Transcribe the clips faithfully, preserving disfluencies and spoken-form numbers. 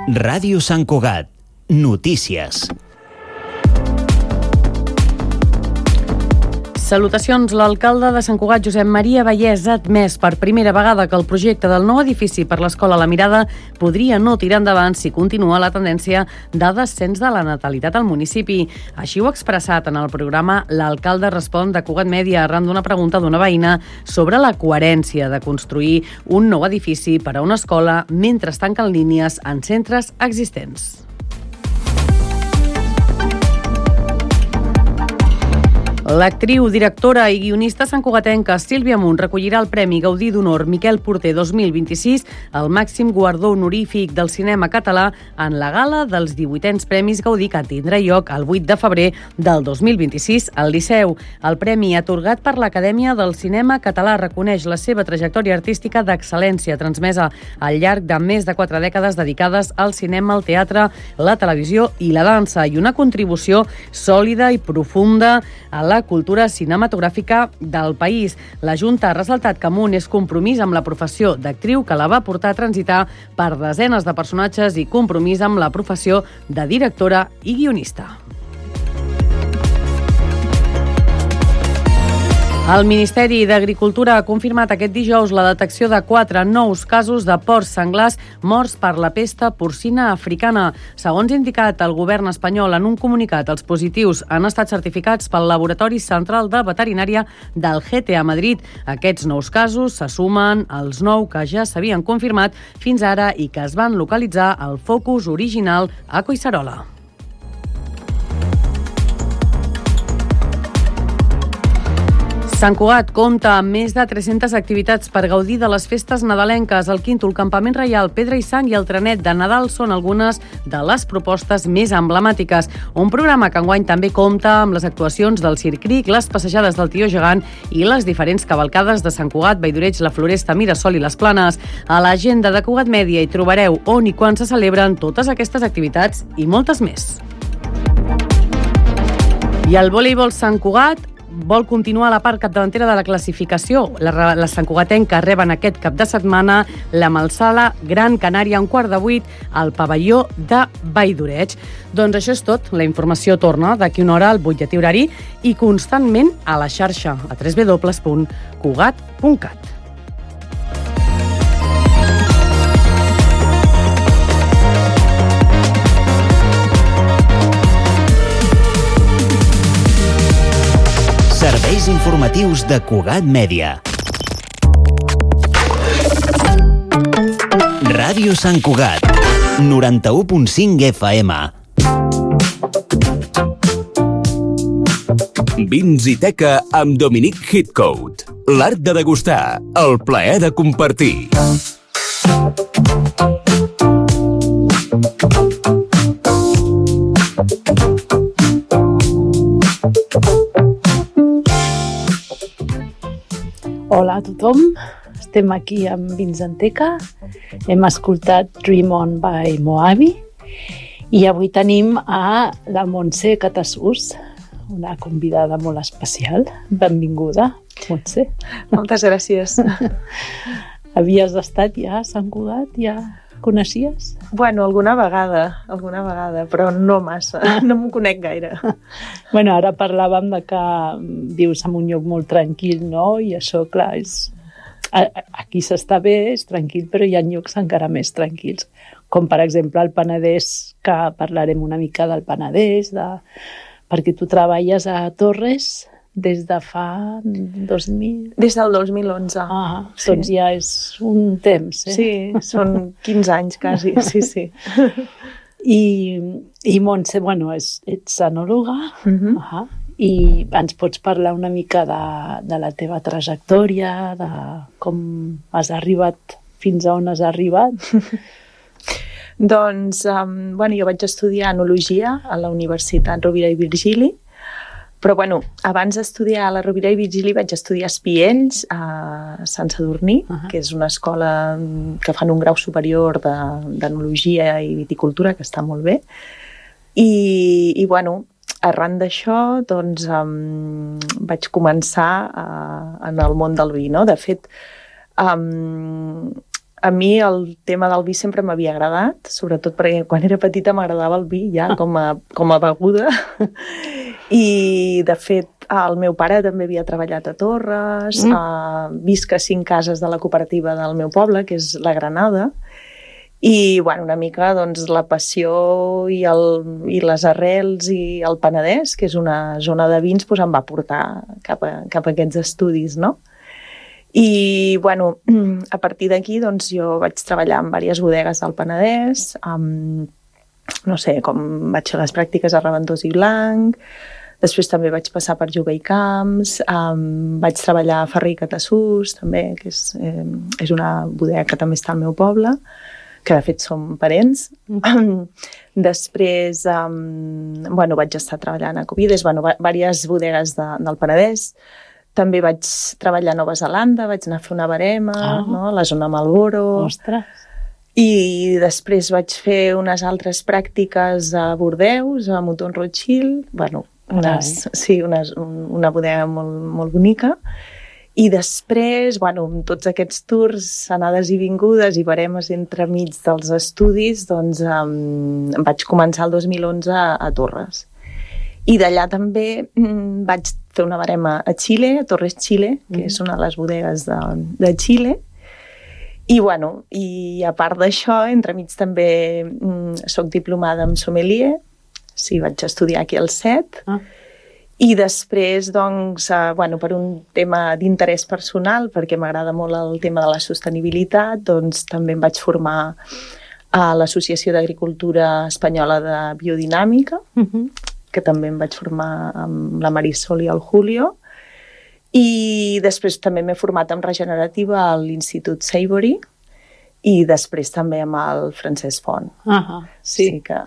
Ràdio Sant Cugat. Notícies. Salutacions. L'alcalde de Sant Cugat, Josep Maria Vallès, ha admès per primera vegada que el projecte del nou edifici per l'Escola La Mirada podria no tirar endavant si continua la tendència de descens de la natalitat al municipi. Així ho ha expressat en el programa L'alcalde respon de Cugat Mèdia arran d'una pregunta d'una veïna sobre la coherència de construir un nou edifici per a una escola mentre es tanquen línies en centres existents. L'actriu, directora i guionista santcugatenca Sílvia Munt recollirà el Premi Gaudí d'Honor Miquel Porter dos mil vint-i-sis, el màxim guardó honorífic del cinema català, en la gala dels divuitens Premis Gaudí que tindrà lloc el vuit de febrer del dos mil vint-i-sis al Liceu. El premi, atorgat per l'Acadèmia del Cinema Català, reconeix la seva trajectòria artística d'excel·lència transmesa al llarg de més de quatre dècades dedicades al cinema, al teatre, la televisió i la dansa, i una contribució sòlida i profunda a la cultura cinematogràfica del país. La Junta ha ressaltat que Munt és compromís amb la professió d'actriu que la va portar a transitar per desenes de personatges i compromís amb la professió de directora i guionista. El Ministeri d'Agricultura ha confirmat aquest dijous la detecció de quatre nous casos de porcs senglars morts per la pesta porcina africana. Segons indicat el govern espanyol en un comunicat, els positius han estat certificats pel Laboratori Central de Veterinària del G T a Madrid. Aquests nous casos se sumen als nou que ja s'havien confirmat fins ara i que es van localitzar al focus original a Collserola. Sant Cugat compta amb més de tres-centes activitats per gaudir de les festes nadalenques. El Quínto, el Campament Reial, Pedra i Sang i el Trenet de Nadal són algunes de les propostes més emblemàtiques. Un programa que enguany també compta amb les actuacions del Circric, les passejades del Tió Gegant i les diferents cavalcades de Sant Cugat, Valldoreig, la Floresta, Mirasol i les Planes. A l'agenda de Cugat Mèdia hi trobareu on i quan se celebren totes aquestes activitats i moltes més. I el voleibol Sant Cugat vol continuar a la part capdavantera de la classificació. La, les santcugatenques reben aquest cap de setmana la Malsala Gran Canària un quart de vuit al pavelló de Valldoreig. Doncs això és tot. La informació torna d'aquí una hora al butlletí horari i constantment a la xarxa a w w w punt cugat punt cat. Serveis informatius de Cugat Mèdia. Ràdio Sant Cugat, noranta-u punt cinc F M. Vins i teca amb Dominic Hitcoat. L'art de degustar, el plaer de compartir. Hola a tothom, estem aquí amb Vins en Teca, hem escoltat Dream On by Moabi i avui tenim a la Montse Catassús, una convidada molt especial. Benvinguda, Montse. Moltes gràcies. Havies estat ja a Sant Cugat? Ja coneixies? Bueno, alguna vegada, alguna vegada, però no massa, no m'ho conec gaire. Bueno, ara parlàvem de que vius en un lloc molt tranquil, no? I això, clar, és... aquí s'està bé, és tranquil, però hi ha llocs encara més tranquils, com per exemple el Penedès, que parlarem una mica del Penedès, de... perquè tu treballes a Torres des de fa dos mil... Des del dos mil onze. Ah, sí. Doncs ja és un temps, eh? Sí, són quinze anys quasi, sí, sí. I, i Montse, bueno, és, ets enòloga, uh-huh. uh-huh. I ens pots parlar una mica de, de la teva trajectòria, de com has arribat, fins a on has arribat? Doncs, um, bueno, jo vaig estudiar enologia a la Universitat Rovira i Virgili, però, bueno, abans d'estudiar a la Rovira i Virgili vaig estudiar espiells a Sant Sadurní, uh-huh. que és una escola que fan un grau superior d'enologia i viticultura, que està molt bé. I, i bueno, arran d'això, doncs, um, vaig començar uh, en el món del vi, no? De fet, um, a mi el tema del vi sempre m'havia agradat, sobretot perquè quan era petita m'agradava el vi ja com a, com a beguda. I, de fet, el meu pare també havia treballat a Torres, mm. uh, visc a cinc cases de la cooperativa del meu poble, que és la Granada, i bueno, una mica doncs, la passió i, el, i les arrels i el Penedès, que és una zona de vins, doncs, em va portar cap a, cap a aquests estudis, no? I bueno, a partir d'aquí doncs, jo vaig treballar en diverses bodegues del Penedès, amb, no sé, com vaig fer les pràctiques a Reventós i Blanc, després també vaig passar per Juga i Camps, um, vaig treballar a Ferrer i Catassús, també, que és, eh, és una bodega que també està al meu poble, que de fet som parents. Mm. Després, um, bueno, vaig estar treballant a Covides, bueno, diverses bodegues de, del Penedès. També vaig treballar a Nova Zelanda, vaig anar a fer una barema, ah. no? A la zona Marlboro. Ostres! I després vaig fer unes altres pràctiques a Bordeus, a Mouton Rothschild, bueno, unes, sí, unes, una bodega molt, molt bonica. I després, bueno, amb tots aquests tours, anades i vingudes i baremes entremig dels estudis, doncs um, vaig començar el dos mil onze a, a Torres. I d'allà també mm, vaig fer una barema a Xile, a Torres Xile, que mm. és una de les bodegues de, de Xile. I, bueno, i a part d'això, entremig també mm, soc diplomada en sommelier, sí, vaig estudiar aquí al C E T, ah. I després, doncs, eh, bueno, per un tema d'interès personal, perquè m'agrada molt el tema de la sostenibilitat, doncs també em vaig formar a l'Associació d'Agricultura Espanyola de Biodinàmica, uh-huh. que també em vaig formar amb la Marisol i el Julio, i després també m'he format en regenerativa a l'Institut Savory, i després també amb el Francesc Font. Uh-huh. Sí. sí que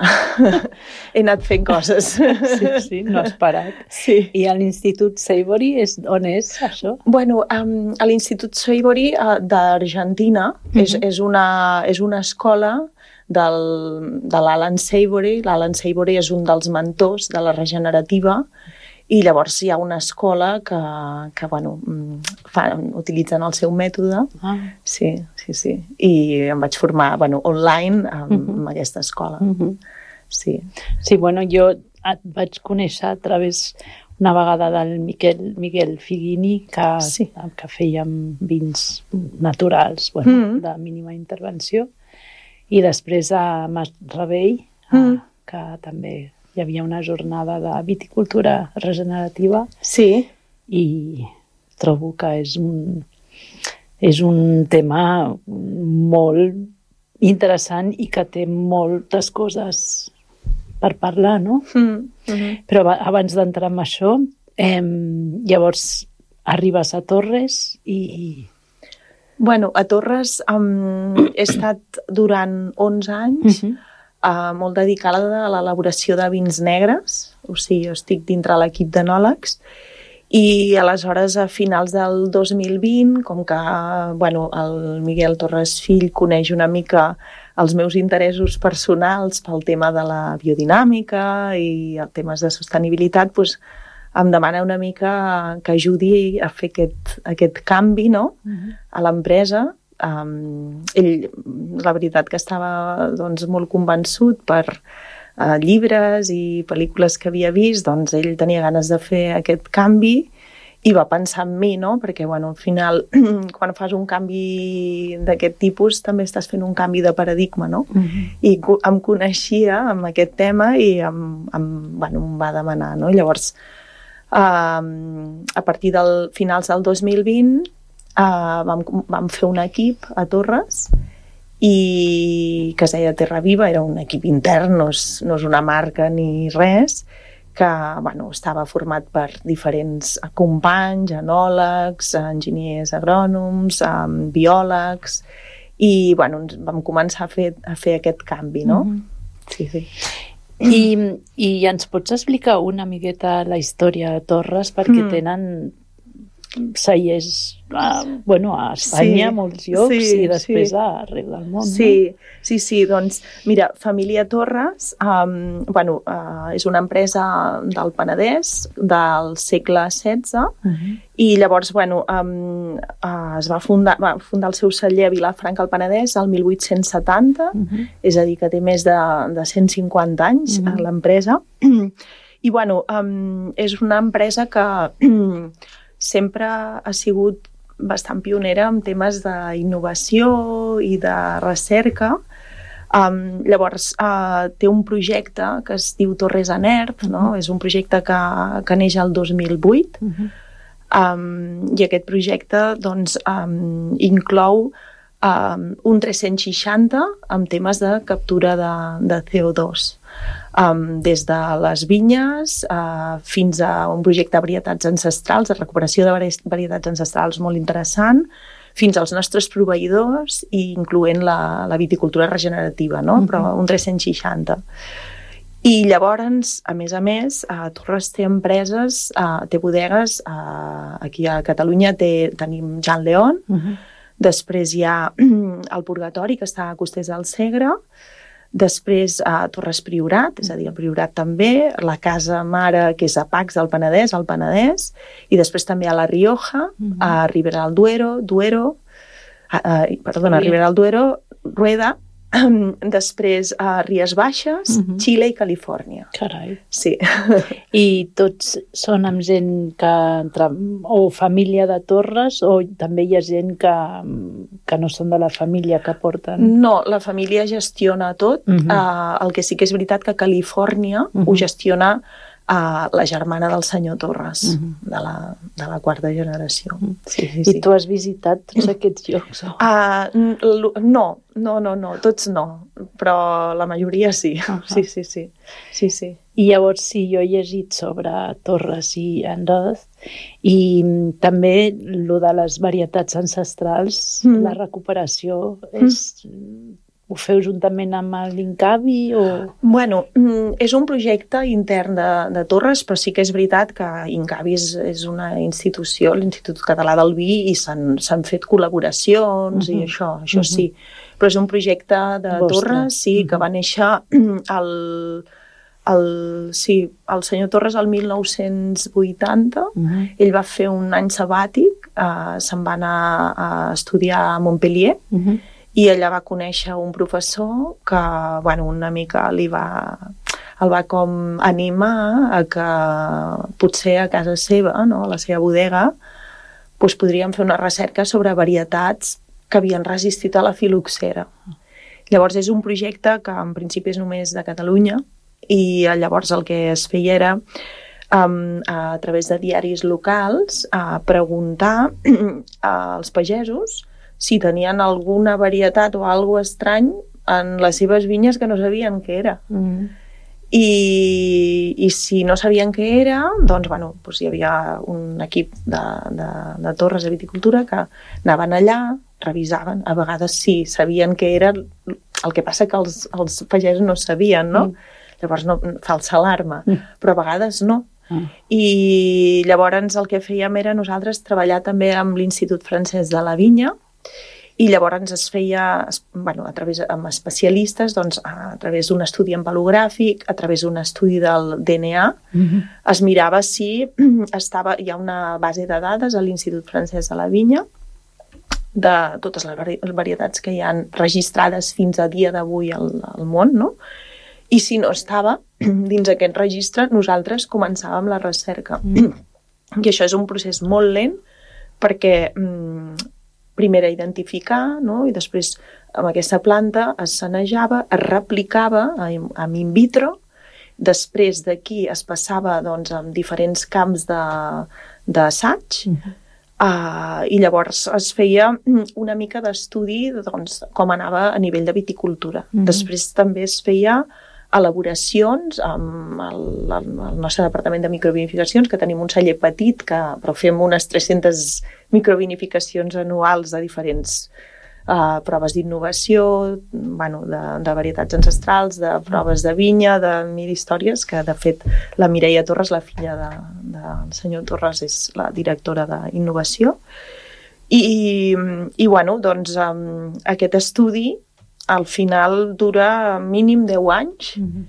he anat fent coses. Sí, sí, no has parat. Sí. I a l'Institut Savory és, on és això? Bueno, um, a l'Institut Savory uh, d'Argentina uh-huh. és, és, una, és una escola del, de l'Alan Savory. L'Alan Savory és un dels mentors de la regenerativa. I llavors hi ha una escola que, que bueno, fan, utilitzen el seu mètode. Ah. Sí, sí, sí. I em vaig formar, bueno, online amb, uh-huh. amb aquesta escola. Uh-huh. Sí. Sí, bueno, jo et vaig conèixer a través una vegada del Miquel, Miguel Figuini, que, sí. que fèiem vins naturals, bueno, uh-huh. de mínima intervenció. I després a Mas Rebell, uh-huh. que també hi havia una jornada de viticultura regenerativa. Sí. I trobo que és un, és un tema molt interessant i que té moltes coses per parlar, no? Mm, mm-hmm. Però abans d'entrar en això, eh, llavors arribes a Torres i... Bueno, a Torres um, he estat durant onze anys uh-huh. Uh, molt dedicada a l'elaboració de vins negres, o sigui, jo estic dintre l'equip d'enòlegs, i aleshores a finals del dos mil vint, com que bueno, el Miguel Torres Fill coneix una mica els meus interessos personals pel tema de la biodinàmica i els temes de sostenibilitat, doncs em demana una mica que ajudi a fer aquest, aquest canvi, no? Uh-huh. A l'empresa. Um, ell, la veritat que estava doncs, molt convençut per uh, llibres i pel·lícules que havia vist, doncs ell tenia ganes de fer aquest canvi i va pensar en mi, no? Perquè bueno, al final quan fas un canvi d'aquest tipus també estàs fent un canvi de paradigma, no? Uh-huh. I em coneixia amb aquest tema i em, em, bueno, em va demanar, no? Llavors um, a partir del finals del dos mil vint Uh, vam, vam fer un equip a Torres i que es deia Terra Viva, era un equip intern, no és, no és una marca ni res, que bueno, estava format per diferents companys, enòlegs, enginyers agrònoms, um, biòlegs, i bueno, vam començar a fer, a fer aquest canvi, no? Mm-hmm. Sí, sí. I, I ens pots explicar una miqueta la història de Torres, perquè mm. tenen cellers a, bueno, a Espanya, Sí, molts llocs, sí, i després sí. arreu del món. Sí, sí, sí, doncs mira, Família Torres um, bueno, uh, és una empresa del Penedès del segle setze, No? Uh-huh. i llavors, bueno, um, uh, es va fundar, va fundar el seu celler a Vilafranca al Penedès el mil vuit-cents setanta, Uh-huh. és a dir, que té més de, de cent cinquanta anys Mhm. uh, l'empresa. I bueno, um, és una empresa que sempre ha sigut bastant pionera en temes d'innovació i de recerca. Um, llavors, uh, té un projecte que es diu Torres Anert, no? És un projecte que, que neix el dos mil vuit, Uh-huh. um, i aquest projecte doncs, um, inclou um, un tres-cents seixanta amb temes de captura de, de C O dos. Um, des de les vinyes uh, fins a un projecte de varietats ancestrals, de recuperació de vari- varietats ancestrals molt interessant, fins als nostres proveïdors, i incloent la, la viticultura regenerativa, no? Mhm. Però un tres-cents seixanta. I llavors, a més a més, uh, Torres té empreses, uh, té bodegues, uh, aquí a Catalunya té, tenim Jan León, Uh-huh. després hi ha el Purgatori, que està a Costers del Segre, després a Torres Priorat, és a dir, el Priorat també, la casa mare, que és a Pacs del Penedès, al Penedès, i després també a La Rioja, Mhm. a Ribera del Duero, Duero, a, a, perdona, a Sí. Ribera del Duero, Rueda, després a Ries Baixes, Mhm. Xile i Califòrnia. Carai. Sí. I tots són amb gent que... Entra, o família de Torres, o també hi ha gent que, que no són de la família, que porten... No, la família gestiona tot. Mhm. Uh, el que sí que és veritat que Califòrnia Mhm. ho gestiona uh, la germana del senyor Torres, Mhm. de, la, de la quarta generació. Sí, sí, I sí. tu has visitat tots aquests llocs? O... Uh, n- l- no, no, no, no, tots no, però la majoria sí. Ahà. Sí, sí, sí. Sí, sí. I llavors sí, jo he llegit sobre Torres i Andoz, i mm, també lo de les varietats ancestrals, Mm. la recuperació, és, ho feu juntament amb l'Incavi o... Bueno, mm, és un projecte intern de, de Torres, però sí que és veritat que Incavi és, és una institució, l'Institut Català del Vi, i s'han s'han fet col·laboracions Mhm. i això, això Mhm. sí. Però és un projecte de Vostre. Torres, sí, que Mhm. va néixer el, el, sí, el senyor Torres el mil nou-cents vuitanta. Uh-huh. Ell va fer un any sabàtic, eh, se'n va anar a estudiar a Montpellier, Uh-huh. i allà va conèixer un professor que, bueno, una mica li va, el va com animar a que potser a casa seva, no, a la seva bodega, doncs podríem fer una recerca sobre varietats que havien resistit a la filoxera. Llavors és un projecte que en principi és només de Catalunya, i llavors el que es feia era um, a través de diaris locals a preguntar als pagesos si tenien alguna varietat o alguna estrany en les seves vinyes que no sabien què era. Uh-huh. I, i si no sabien què era, doncs, bueno, doncs hi havia un equip de, de, de Torres de Viticultura que anaven allà, revisaven, a vegades sí, sabien què era, el que passa que els, els pagesos no sabien, no? Mm. Llavors, no, falsa alarma, Mm. però a vegades no. Ah. I llavors el que fèiem era nosaltres treballar també amb l'Institut Francès de la Vinya, i llavors es feia, bueno, a través amb especialistes, doncs, a través d'un estudi empalogràfic, a través d'un estudi del D N A, Uh-huh. es mirava si estava, hi ha una base de dades a l'Institut Francès de la Vinya de totes les vari- varietats que hi han registrades fins a dia d'avui al, al món, no? I si no estava dins aquest registre, nosaltres començàvem la recerca. Mm. I això és un procés molt lent, perquè mm, primer era identificar, no? I després amb aquesta planta es sanejava, es replicava amb, amb in vitro, després d'aquí es passava doncs, amb diferents camps de- d'assaig, Uh-huh. Uh, i llavors es feia una mica d'estudi de, doncs, com anava a nivell de viticultura. Mhm. Després també es feia elaboracions amb el, el, el nostre departament de microvinificacions, que tenim un celler petit, que, però fem unes tres-centes microvinificacions anuals de diferents uh, proves d'innovació, bueno, de, de varietats ancestrals, de proves de vinya, de mil històries, que de fet la Mireia Torres, la filla de, del senyor Torres, és la directora d'innovació. I, i bueno, doncs um, aquest estudi al final dura mínim deu anys, mm-hmm.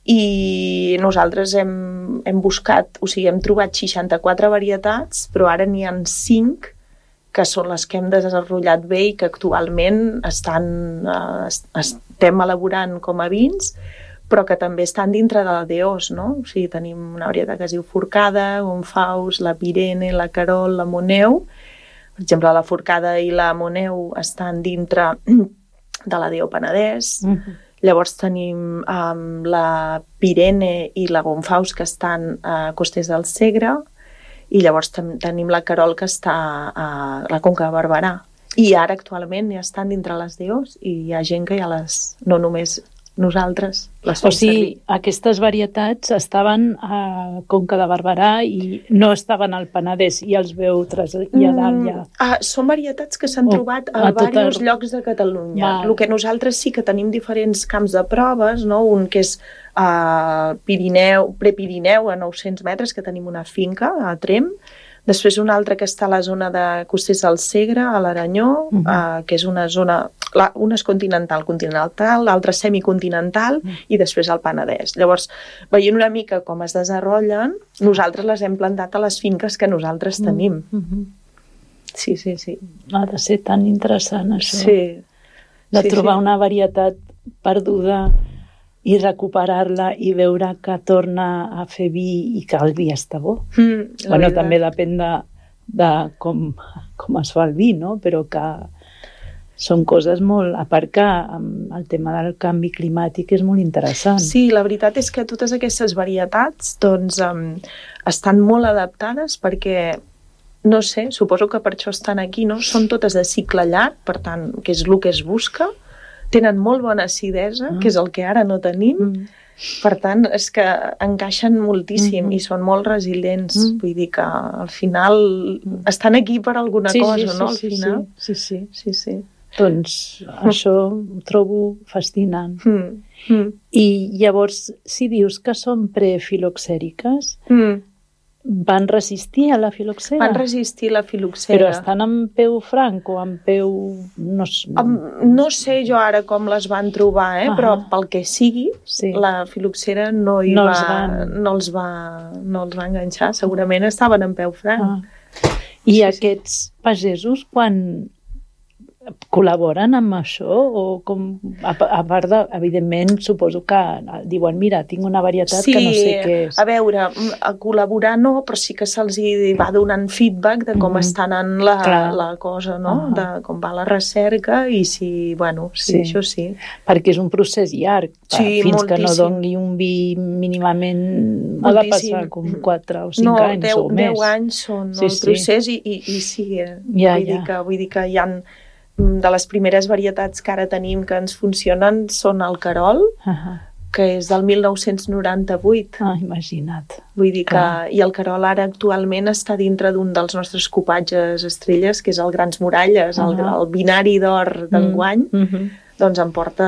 i nosaltres hem, hem buscat, o sigui, hem trobat seixanta-quatre varietats, però ara n'hi ha cinc que són les que hem desenvolupat bé i que actualment estan, eh, estem elaborant com a vins, però que també estan dintre de la D O S, no? O sigui, tenim una varietat que es diu Forcada, Gonfaus, la Pirene, la Carol, la Moneu. Per exemple, la Forcada i la Moneu estan dintre de la D O Penedès. Mm-hmm. Llavors tenim um, la Pirene i la Gonfaus que estan a Costers del Segre, i llavors ten tenim la Carol que està a la Conca de Barberà. I ara actualment ja estan dintre les D O S i hi ha gent que ja les, no només nosaltres, les fem o sigui, servir. Aquestes varietats estaven a Conca de Barberà i no estaven al Penedès i els veu traslladar ja. Mm, ah, són varietats que s'han oh, trobat a, a diversos el... llocs de Catalunya. Val. El que nosaltres sí que tenim diferents camps de proves, no? Un que és a Pirineu, Prepirineu, a nou-cents metres, que tenim una finca a Tremp. Després un altre que està a la zona de Costers del Segre, a l'Aranyó, uh-huh. uh, que és una zona, la, una és continental, continental, l'altra semicontinental, uh-huh. i després al Penedès. Llavors, veient una mica com es desenvolupen, nosaltres les hem plantat a les finques que nosaltres tenim. Uh-huh. Sí, sí, sí. Ha de ser tan interessant, això. Sí. De sí, trobar sí. una varietat perduda i recuperar-la i veure que torna a fer vi i que el vi està bo. Mm, bueno, veritat. També depèn de, de com, com es fa el vi, no? Però que són coses molt... A part que el tema del canvi climàtic és molt interessant. Sí, la veritat és que totes aquestes varietats doncs, um, estan molt adaptades perquè, no sé, suposo que per això estan aquí, no? Són totes de cicle llarg, per tant, que és el que es busca. Tenen molt bona acidesa, mm. que és el que ara no tenim. Mm. Per tant, és que encaixen moltíssim mm-hmm. i són molt resilients. Mm. Vull dir que al final mm. estan aquí per alguna sí, cosa, sí, sí, no? Al sí, final. Sí, sí. sí, sí. Doncs això ho trobo fascinant. Mm. Mm. I llavors, si dius que són prefiloxèriques, mm. van resistir a la filoxera? Van resistir la filoxera. Però estan amb peu franc o amb peu... No, um, no sé jo ara com les van trobar, eh? Uh-huh. Però pel que sigui, sí. la filoxera no, hi no, va, els van... no, els va, no els va enganxar. Segurament estaven amb peu franc. Uh-huh. I sí, aquests sí. pagesos, quan col·laboren amb això? O com, a, a part de, evidentment, suposo que diuen, mira, tinc una varietat sí, que no sé què és. A veure, a col·laborar no, però sí que se'ls va donant feedback de com mm-hmm. està anant la, la cosa, no? Uh-huh. De com va la recerca i si, bueno, sí, sí. això sí. Perquè és un procés llarg. Sí, fins moltíssim. Que no doni un vi mínimament ha de passar com quatre o cinc no, anys deu, o més. deu anys són sí, el procés sí. i, i, i sí, eh? ja, vull, ja. dir que, vull dir que hi ha de les primeres varietats que ara tenim que ens funcionen són el Carol, uh-huh. que és del mil nou-cents noranta-vuit. Ah, imagina't. Vull dir que... Clar. I el Carol ara actualment està dintre d'un dels nostres copatges estrelles, que és el Grans Muralles, uh-huh. el, el binari d'or d'enguany. Uh-huh. Doncs em porta,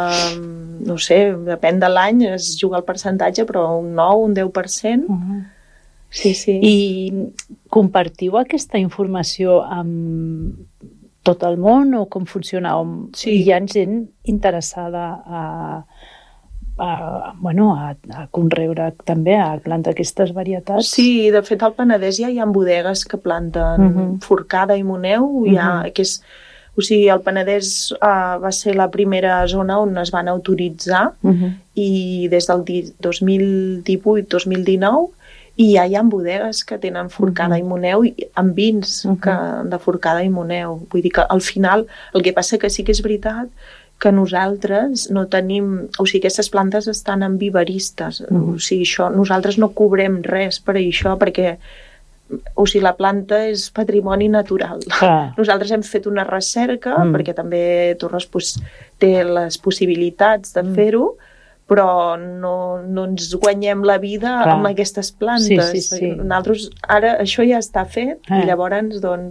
no sé, depèn de l'any, es juga el percentatge, però un nou, un deu per cent. Uh-huh. Sí, sí. I compartiu aquesta informació amb tot el món o com funciona? Sí. Hi ha gent interessada a, a, bueno, a, a conreure també, a plantar aquestes varietats? Sí, de fet al Penedès ja hi ha bodegues que planten uh-huh. Forcada i Moneu, uh-huh. ja, que és, o sigui, el Penedès uh, va ser la primera zona on es van autoritzar uh-huh. i des del dos mil divuit dos mil dinou i ja hi ha bodegues que tenen Forcada uh-huh. i Moneu amb vins uh-huh. que, de Forcada i Moneu. Vull dir que al final el que passa que sí que és veritat que nosaltres no tenim... O sigui, aquestes plantes estan en viveristes. Uh-huh. O sigui, això, nosaltres no cobrem res per això perquè o sigui, la planta és patrimoni natural. Ah. Nosaltres hem fet una recerca mm. perquè també Torres pues, té les possibilitats de mm. fer-ho, però no, no ens guanyem la vida Clar. Amb aquestes plantes. Sí, sí, sí. Nosaltres, ara això ja està fet ah. i llavors doncs,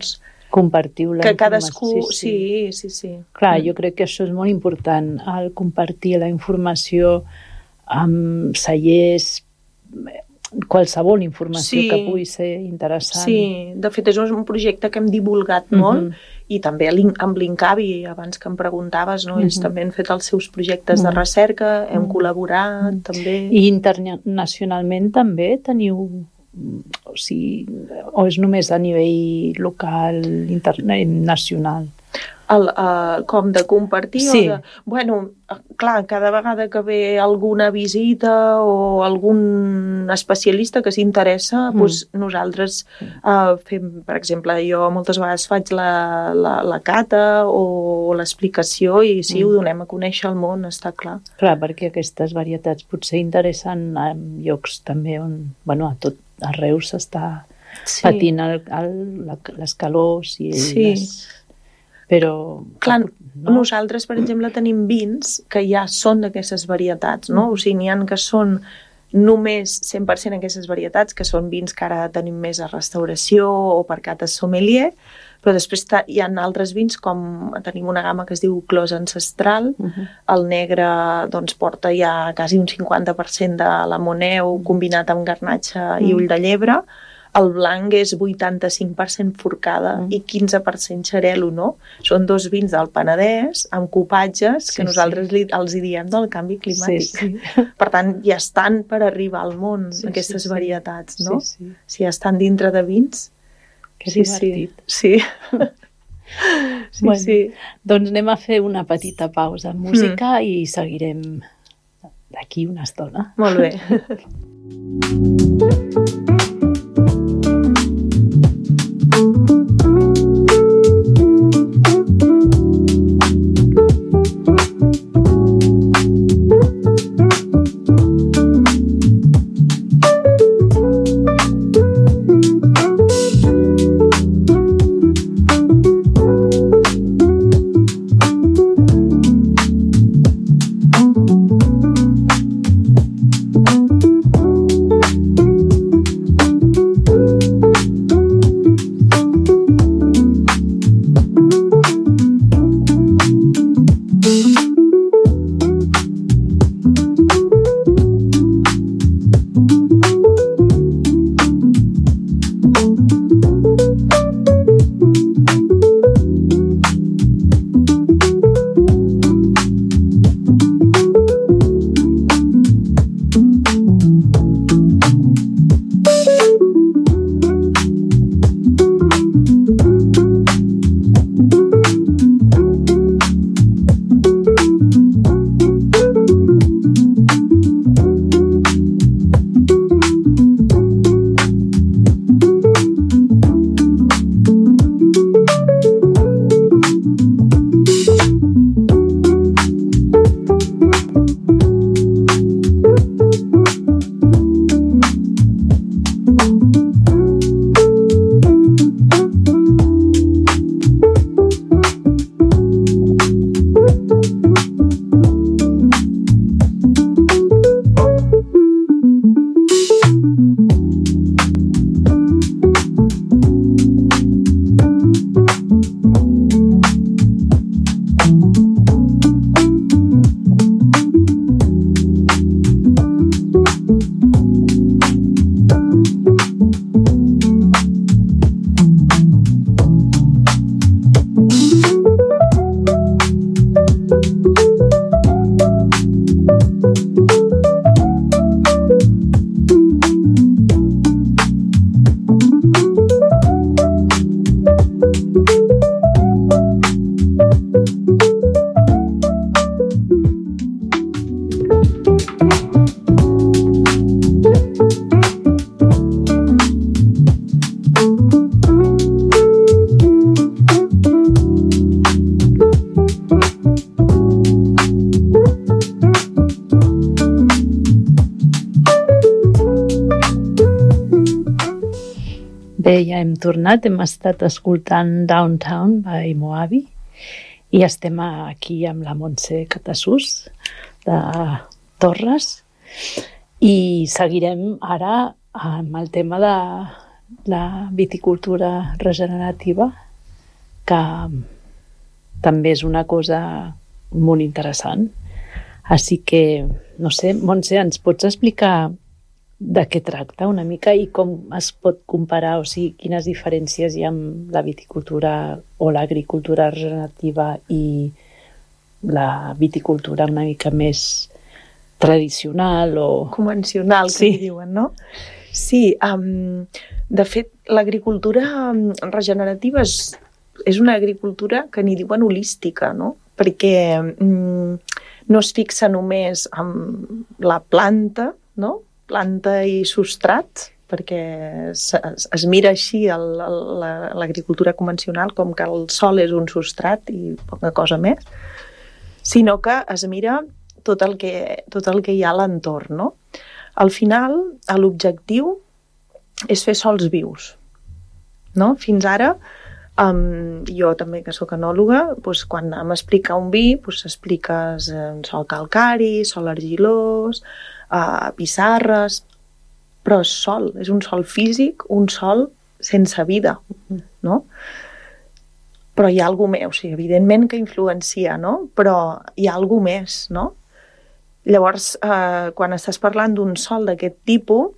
compartiu la que informació. cadascú... Sí, sí, sí. Clar, jo crec que això és molt important, el compartir la informació amb cellers, qualsevol informació Sí. que pugui ser interessant. Sí, de fet és un projecte que hem divulgat molt Mhm. i també l'In- amb l'Incavi, abans que em preguntaves, no? Ells Mhm. també han fet els seus projectes de Mhm. recerca, hem Mhm. col·laborat també. I internacionalment també teniu, o sigui, o és només a nivell local, internacional? El, el, com de compartir Sí. o de... Bueno, clar, cada vegada que ve alguna visita o algun especialista que s'interessa, Mm. doncs nosaltres uh, fem, per exemple, jo moltes vegades faig la, la, la cata o l'explicació i sí, Mm. ho donem a conèixer al món, està clar. Clar, perquè aquestes varietats potser interessen en llocs també on, bueno, a tot arreu s'està Sí. patint el, el, la, les calors i Sí. les... Però... Clar, no? nosaltres, per exemple, tenim vins que ja són d'aquestes varietats, no? O sigui, n'hi ha que són només cent per cent aquestes varietats, que són vins que ara tenim més a restauració o per cates sommelier, però després hi ha altres vins com tenim una gamma que es diu Clos Ancestral, Uh-huh. el negre doncs, porta ja quasi un cinquanta per cent de l'amoneu combinat amb garnatxa i ull de llebre, el blanc és vuitanta-cinc per cent forcada Mm. i quinze per cent xarel·lo, no? Són dos vins del Penedès amb copatges que Sí, nosaltres sí. li, els hi diem del canvi climàtic. Sí, sí. Per tant, ja estan per arribar al món Sí, aquestes sí, sí. varietats, no? Sí, sí. Si ja estan dintre de vins. Que sí, divertit. sí. Sí. sí, Bueno. sí. Doncs anem a fer una petita pausa en música mm. i seguirem d'aquí una estona. Molt bé. Bé, ja hem tornat, hem estat escoltant Downtown by Moabi i estem aquí amb la Montse Catassús de Torres i seguirem ara amb el tema de la viticultura regenerativa que també és una cosa molt interessant. Així que, no sé, Montse, ens pots explicar de què tracta una mica i com es pot comparar, o sigui, quines diferències hi ha amb la viticultura o l'agricultura regenerativa i la viticultura una mica més tradicional o... convencional, que sí. li diuen, no? Sí, um, de fet, l'agricultura regenerativa és, és una agricultura que n'hi diuen holística, no? Perquè um, no es fixa només en la planta, no? Planta i substrat, perquè es, es, es mira així l'agricultura convencional com que el sol és un substrat i poca cosa més, sinó que es mira tot el que, tot el que hi ha a l'entorn, no? Al final, l'objectiu és fer sols vius, no? Fins ara, um, jo també que sóc enòloga, doncs, quan m'explica un vi, doncs, expliques un sòl calcari, sòl argilós, uh, pissarres, però és sol, és un sòl físic, un sòl sense vida, no? Però hi ha alguna més, o sigui, evidentment que influencia, no? Però hi ha alguna més, no? Llavors, eh, quan estàs parlant d'un sòl d'aquest tipus,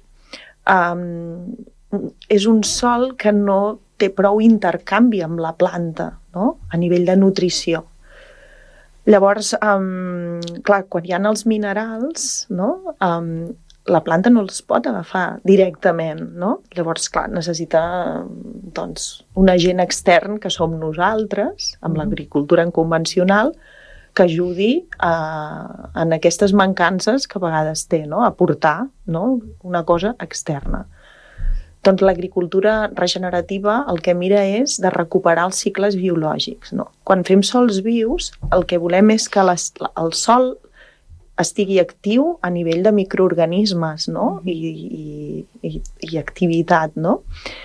eh, és un sòl que no té prou intercanvi amb la planta, no? A nivell de nutrició. Llavors, eh, clar, quan hi ha els minerals, no? Eh, la planta no els pot agafar directament, no? Llavors, clar, necessita doncs, un agent extern que som nosaltres, amb l'agricultura convencional, que ajudi a, en aquestes mancances que a vegades té, no? A aportar, no? Una cosa externa. Doncs l'agricultura regenerativa el que mira és de recuperar els cicles biològics, no? Quan fem sols vius, el que volem és que les, el sol estigui actiu a nivell de microorganismes, no? I, i, i, i activitat, no?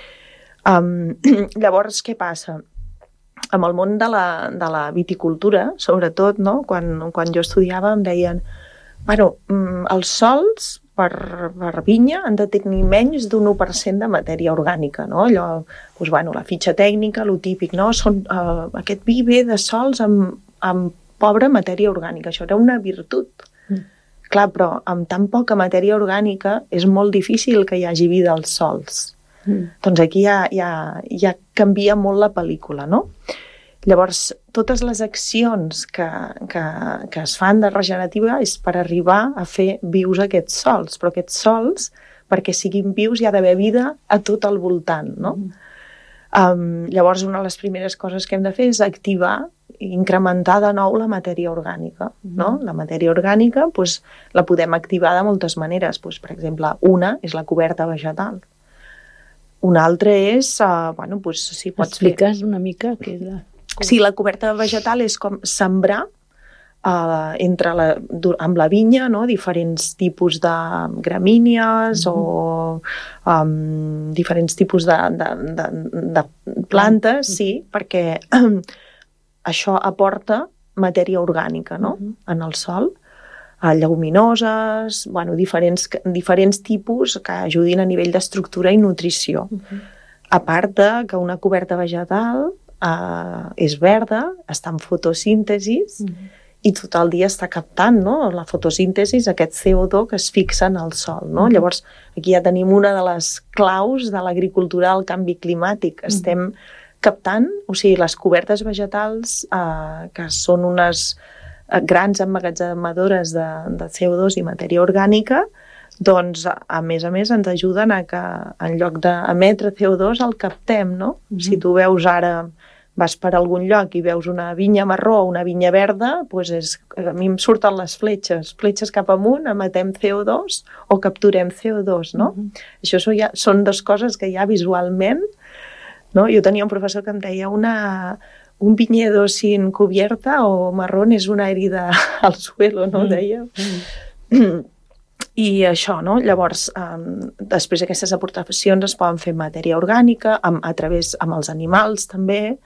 Um, llavors, què passa? Amb el món de la, de la viticultura, sobretot, no? quan, quan jo estudiava em deien bueno, els sòls per, per vinya han de tenir menys d'un u per cent de matèria orgànica, no? Allò, doncs, bueno, la fitxa tècnica, lo típic, no? Són, uh, aquest vi ve de sòls amb, amb pobra matèria orgànica, això era una virtut. Mm. Clar, però amb tan poca matèria orgànica és molt difícil que hi hagi vida als sòls. Mm. Doncs aquí ja, ja, ja canvia molt la pel·lícula, no? Llavors, totes les accions que, que, que es fan de regenerativa és per arribar a fer vius aquests sòls, però aquests sòls, perquè siguin vius, hi ha d'haver vida a tot el voltant, no? Mm. Um, llavors, una de les primeres coses que hem de fer és activar i incrementar de nou la matèria orgànica, mm. no? La matèria orgànica, doncs, la podem activar de moltes maneres. Doncs, per exemple, una és la coberta vegetal. Una altra és, uh, bueno, doncs, si pots Expliques fer... una mica què és la... Sí, la coberta vegetal és com sembrar uh, entre la, amb la vinya, no? Diferents tipus de gramínies mm-hmm. o um, diferents tipus de, de, de, de plantes, mm-hmm. sí, perquè um, això aporta matèria orgànica, no? Mm-hmm. En el sòl. Lleguminoses, bueno, diferents, diferents tipus que ajudin a nivell d'estructura i nutrició. Uh-huh. A part de que una coberta vegetal eh, és verda, està en fotosíntesi uh-huh. i tot el dia està captant, no? La fotosíntesi, aquest C O dos que es fixa en el sòl, no? Uh-huh. Llavors, aquí ja tenim una de les claus de l'agricultura del canvi climàtic. Uh-huh. Estem captant, o sigui, les cobertes vegetals eh, que són unes grans emmagatzemadores de, de C O dos i matèria orgànica, doncs, a més a més, ens ajuden a que en lloc d'emetre C O dos el captem, no? Mm-hmm. Si tu veus ara, vas per algun lloc i veus una vinya marró o una vinya verda, doncs és, a mi em surten les fletxes, fletxes cap amunt, emetem C O dos o capturem C O dos, no? Mm-hmm. Això són, ja, són dues coses que ja visualment, no? Jo tenia un professor que em deia una... un viñedo sin cubierta o marrón és una herida al suelo, no? Mm. Deia. Mm. I això, no? Llavors, um, després aquestes aportacions es poden fer en matèria orgànica, amb, a través amb els animals també,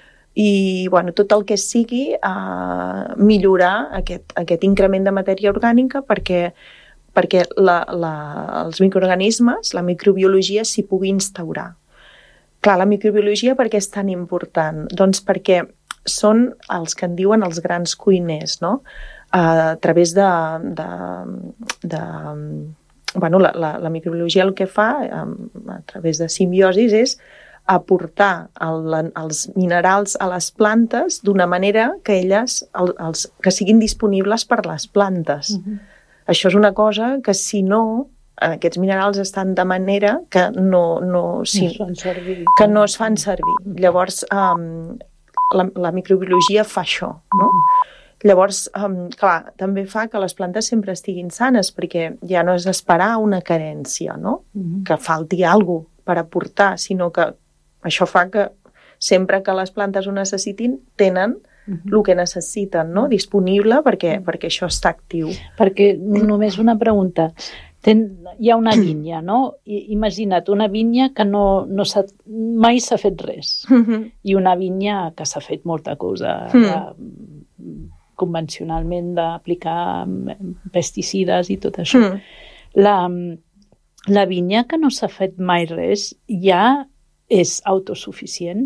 i bueno, tot el que sigui uh, millorar aquest, aquest increment de matèria orgànica perquè, perquè la, la, els microorganismes, la microbiologia s'hi pugui instaurar. clar, la microbiologia per què és tan important? Doncs perquè són els que en diuen els grans cuiners, no? A través de... de, de bueno, la, la, la microbiologia el que fa, a través de simbiosis, és aportar el, els minerals a les plantes d'una manera que elles el, els, que siguin disponibles per les plantes. Uh-huh. Això és una cosa que, si no, aquests minerals estan de manera que no, no, si, no, es, fan que no es fan servir. Llavors, um, la, la microbiologia fa això, no? Uh-huh. Llavors, um, clar, també fa que les plantes sempre estiguin sanes, perquè ja no és esperar una carència, no? Uh-huh. Que falti alguna cosa per aportar, sinó que això fa que sempre que les plantes ho necessitin, tenen uh-huh. el que necessiten, no? Disponible perquè, perquè això està actiu. Perquè només una pregunta. Ten, hi ha una vinya, no? I, imagina't, una vinya que no, no s'ha, mai s'ha fet res. Uh-huh. I una vinya que s'ha fet molta cosa. Uh-huh. De, convencionalment d'aplicar pesticides i tot això. Uh-huh. La, la vinya que no s'ha fet mai res ja és autosuficient?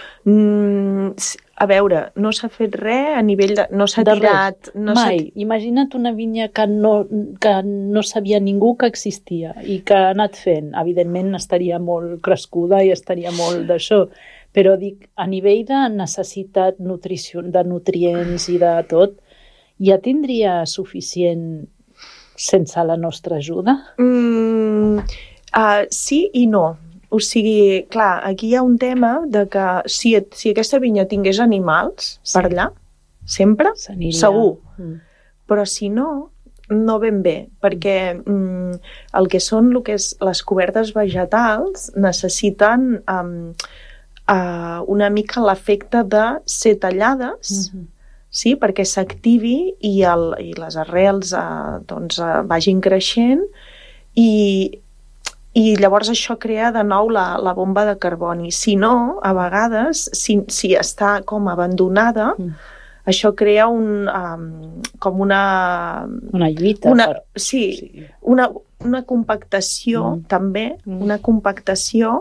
Mm, a veure, no s'ha fet res a nivell de... No s'ha tirat... No mai. S'ha... Imagina't una vinya que no, que no sabia ningú que existia i que ha anat fent. Evidentment estaria molt crescuda i estaria molt d'això, però dic, a nivell de necessitat nutrició, de nutrients i de tot, ja tindria suficient sense la nostra ajuda? Mm, uh, sí i no. O sigui, clar, aquí hi ha un tema de que si, si aquesta vinya tingués animals sí. per allà, sempre, segur. Mm. Però si no, no ben bé, perquè mm, el que són el que és les cobertes vegetals necessiten um, uh, una mica l'efecte de ser tallades, mm-hmm. sí, perquè s'activi i, el, i les arrels uh, doncs, uh, vagin creixent i I llavors això crea de nou la, la bomba de carboni. Si no, a vegades, si, si està com abandonada, mm. això crea un, um, com una... Una lluita. Una, per... Sí, sí. Una, una compactació, mm. també, mm. una compactació,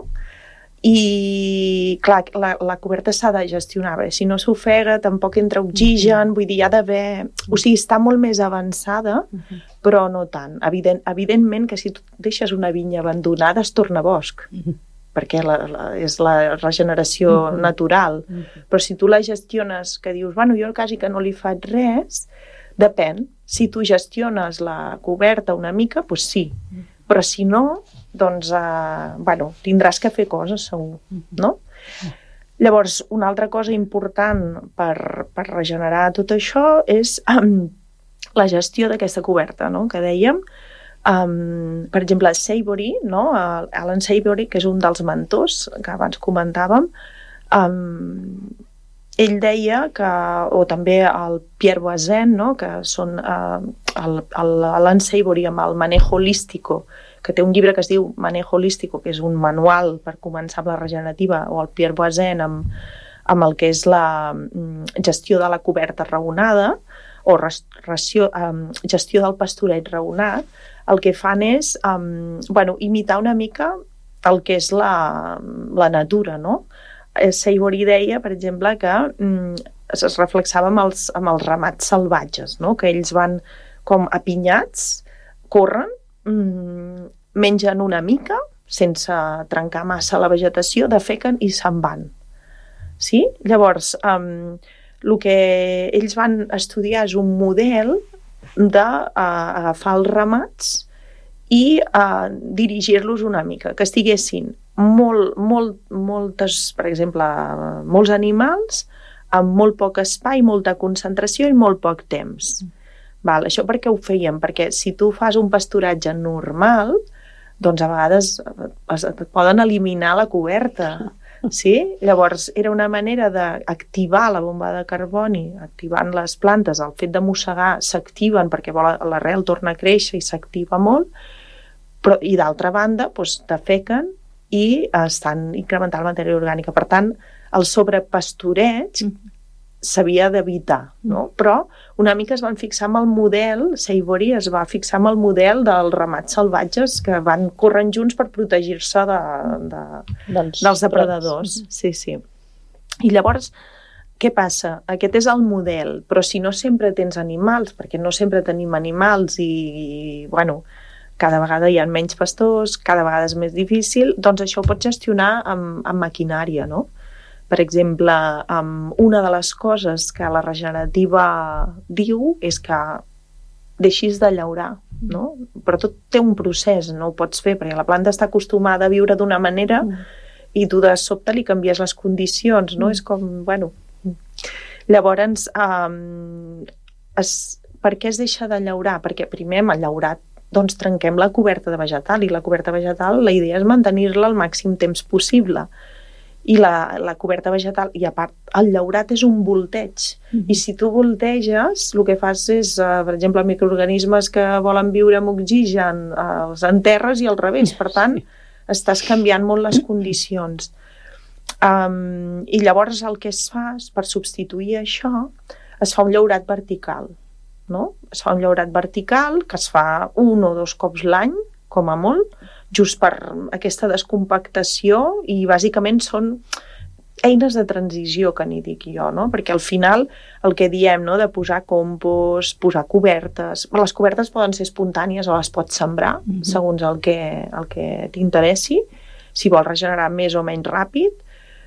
i clar, la, la coberta s'ha de gestionar bé. Si no s'ofega, tampoc entra oxigen, mm. vull dir, hi ha d'haver... O sigui, està molt més avançada, mm. però no tant. Evident, evidentment que si tu deixes una vinya abandonada es torna bosc, mm. perquè la, la, és la regeneració mm. natural. Mm. Però si tu la gestiones, que dius, bueno, jo quasi que no li faig res, depèn. Si tu gestiones la coberta una mica, doncs sí. Mm. Però si no, doncs, eh, bueno, tindràs que fer coses, segur, no? Llavors, una altra cosa important per, per regenerar tot això és um, la gestió d'aquesta coberta, no?, que dèiem. Um, per exemple, Savory, no?, Alan Savory, que és un dels mentors que abans comentàvem, um, ell deia que, o també el Pierre Boisen, no?, que són uh, el, el Alan Savory amb el Manejo Holístico, que té un llibre que es diu Manejo Holístico, que és un manual per començar amb la regenerativa, o el Pierre Boisen amb, amb el que és la gestió de la coberta raonada, o ració, um, gestió del pastoreig raonat, el que fan és um, bueno, imitar una mica el que és la, la natura, no? Savory deia, per exemple, que um, es reflexava amb els, amb els ramats salvatges, no?, que ells van com apinyats, corren, um, mengen una mica, sense trencar massa la vegetació, defequen i se'n van. Sí? Llavors, um, el que ells van estudiar és un model d'agafar uh, els ramats i uh, dirigir-los una mica, que estiguessin molt, molt, moltes, per exemple, molts animals amb molt poc espai, molta concentració i molt poc temps. Mm. Val, això per què ho fèiem? Perquè si tu fas un pasturatge normal, doncs a vegades es, et poden eliminar la coberta. Sí? Llavors era una manera d'activar la bomba de carboni, activant les plantes, el fet de mossegar s'activen perquè l'arrel torna a créixer i s'activa molt, però, i d'altra banda doncs, defequen i estan incrementant la matèria orgànica. Per tant, el sobrepastoreig s'havia d'evitar, no? Però una mica es van fixar amb el model, Savory es va fixar amb el model dels ramats salvatges que van corrent junts per protegir-se de, de, dels, dels depredadors. Sí, sí. I llavors, què passa? Aquest és el model, però si no sempre tens animals, perquè no sempre tenim animals i, i bueno, cada vegada hi ha menys pastors, cada vegada és més difícil, doncs això ho pots gestionar amb, amb maquinària, no? Per exemple, um, una de les coses que la regenerativa diu és que deixis de llaurar, no? Però tot té un procés, no ho pots fer, perquè la planta està acostumada a viure d'una manera mm. i tu de sobte li canvies les condicions, no? Mm. És com, bueno... Llavors, um, es, per què es deixa de llaurar? Perquè primer amb el llaurat doncs trenquem la coberta de vegetal, i la coberta vegetal la idea és mantenir-la el màxim temps possible. I la, la coberta vegetal, i a part, el llaurat és un volteig. Mm-hmm. I si tu volteges, el que fas és, uh, per exemple, microorganismes que volen viure amb oxigen, uh, els enterres i al revés. Per tant, estàs canviant molt les condicions. Um, I llavors el que es fa és, per substituir això, es fa un llaurat vertical. No? Es fa un llaurat vertical que es fa un o dos cops l'any, com a molt, just per aquesta descompactació, i bàsicament són eines de transició, que n'hi dic jo, no? Perquè al final el que diem, no? De posar compost, posar cobertes, les cobertes poden ser espontànies o les pots sembrar, mm-hmm. segons el que, el que t'interessi, si vols regenerar més o menys ràpid.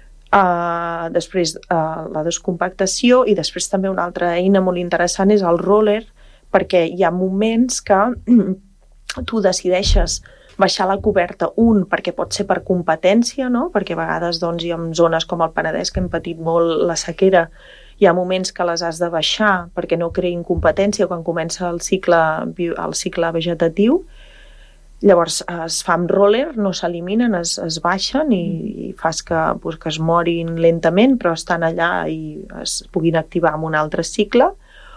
Uh, després uh, la descompactació, i després també una altra eina molt interessant és el roller, perquè hi ha moments que tu decideixes baixar la coberta, un, perquè pot ser per competència, no? Perquè a vegades doncs, hi ha zones com el Penedès que hem patit molt la sequera, hi ha moments que les has de baixar perquè no creïn competència quan comença el cicle, el cicle vegetatiu. Llavors es fa amb roller, no s'eliminen, es, es baixen i, i fas que, pues, que es morin lentament, però estan allà i es puguin activar en un altre cicle.